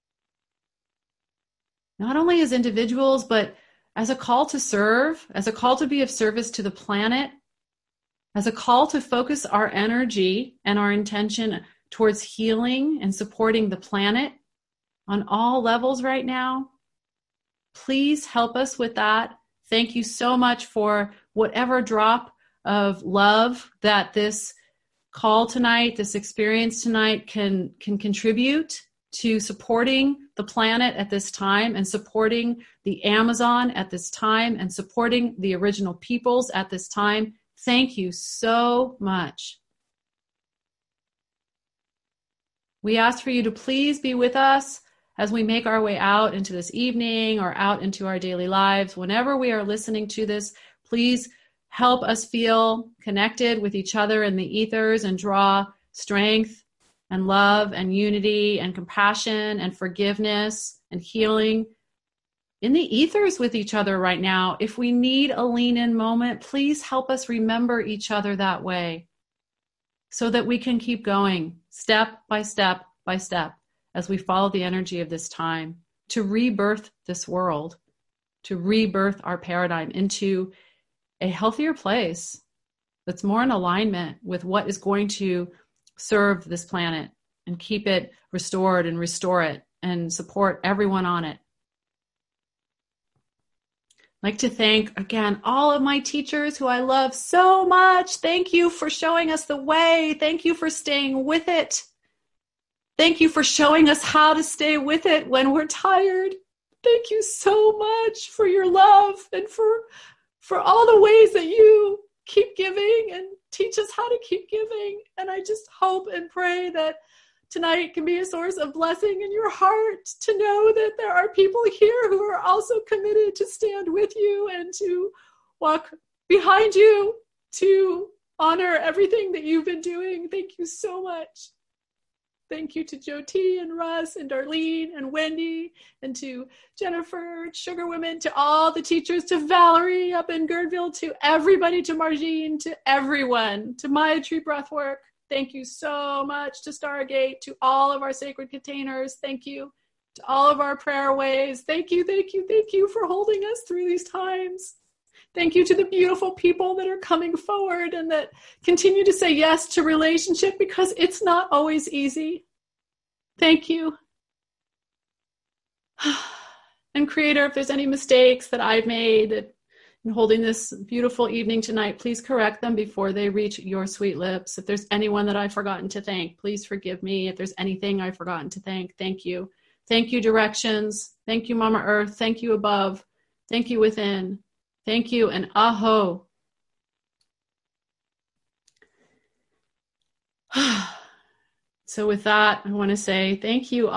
not only as individuals, but as a call to serve, as a call to be of service to the planet, as a call to focus our energy and our intention towards healing and supporting the planet on all levels right now. Please help us with that. Thank you so much for whatever drop of love that this call tonight, this experience tonight can, can contribute to supporting the planet at this time and supporting the Amazon at this time and supporting the original peoples at this time. Thank you so much. We ask for you to please be with us as we make our way out into this evening or out into our daily lives. Whenever we are listening to this, please help us feel connected with each other in the ethers and draw strength and love and unity and compassion and forgiveness and healing in the ethers with each other right now. If we need a lean in moment, please help us remember each other that way so that we can keep going step by step by step as we follow the energy of this time to rebirth this world, to rebirth our paradigm into a healthier place that's more in alignment with what is going to serve this planet and keep it restored and restore it and support everyone on it. I'd like to thank, again, all of my teachers who I love so much. Thank you for showing us the way. Thank you for staying with it. Thank you for showing us how to stay with it when we're tired. Thank you so much for your love and for for all the ways that you keep giving and teach us how to keep giving. And I just hope and pray that tonight can be a source of blessing in your heart to know that there are people here who are also committed to stand with you and to walk behind you to honor everything that you've been doing. Thank you so much. Thank you to Jyoti and Russ and Darlene and Wendy and to Jennifer, Sugar Women, to all the teachers, to Valerie up in Girdville, to everybody, to Margine, to everyone, to Maya Tree Breathwork. Thank you so much to Stargate, to all of our sacred containers. Thank you to all of our prayer ways. Thank you, thank you, thank you for holding us through these times. Thank you to the beautiful people that are coming forward and that continue to say yes to relationship because it's not always easy. Thank you. And Creator, if there's any mistakes that I've made that in holding this beautiful evening tonight, please correct them before they reach your sweet lips. If there's anyone that I've forgotten to thank, please forgive me. If there's anything I've forgotten to thank, thank you. Thank you, directions. Thank you, Mama Earth. Thank you, above. Thank you, within. Thank you, and aho. So with that, I want to say thank you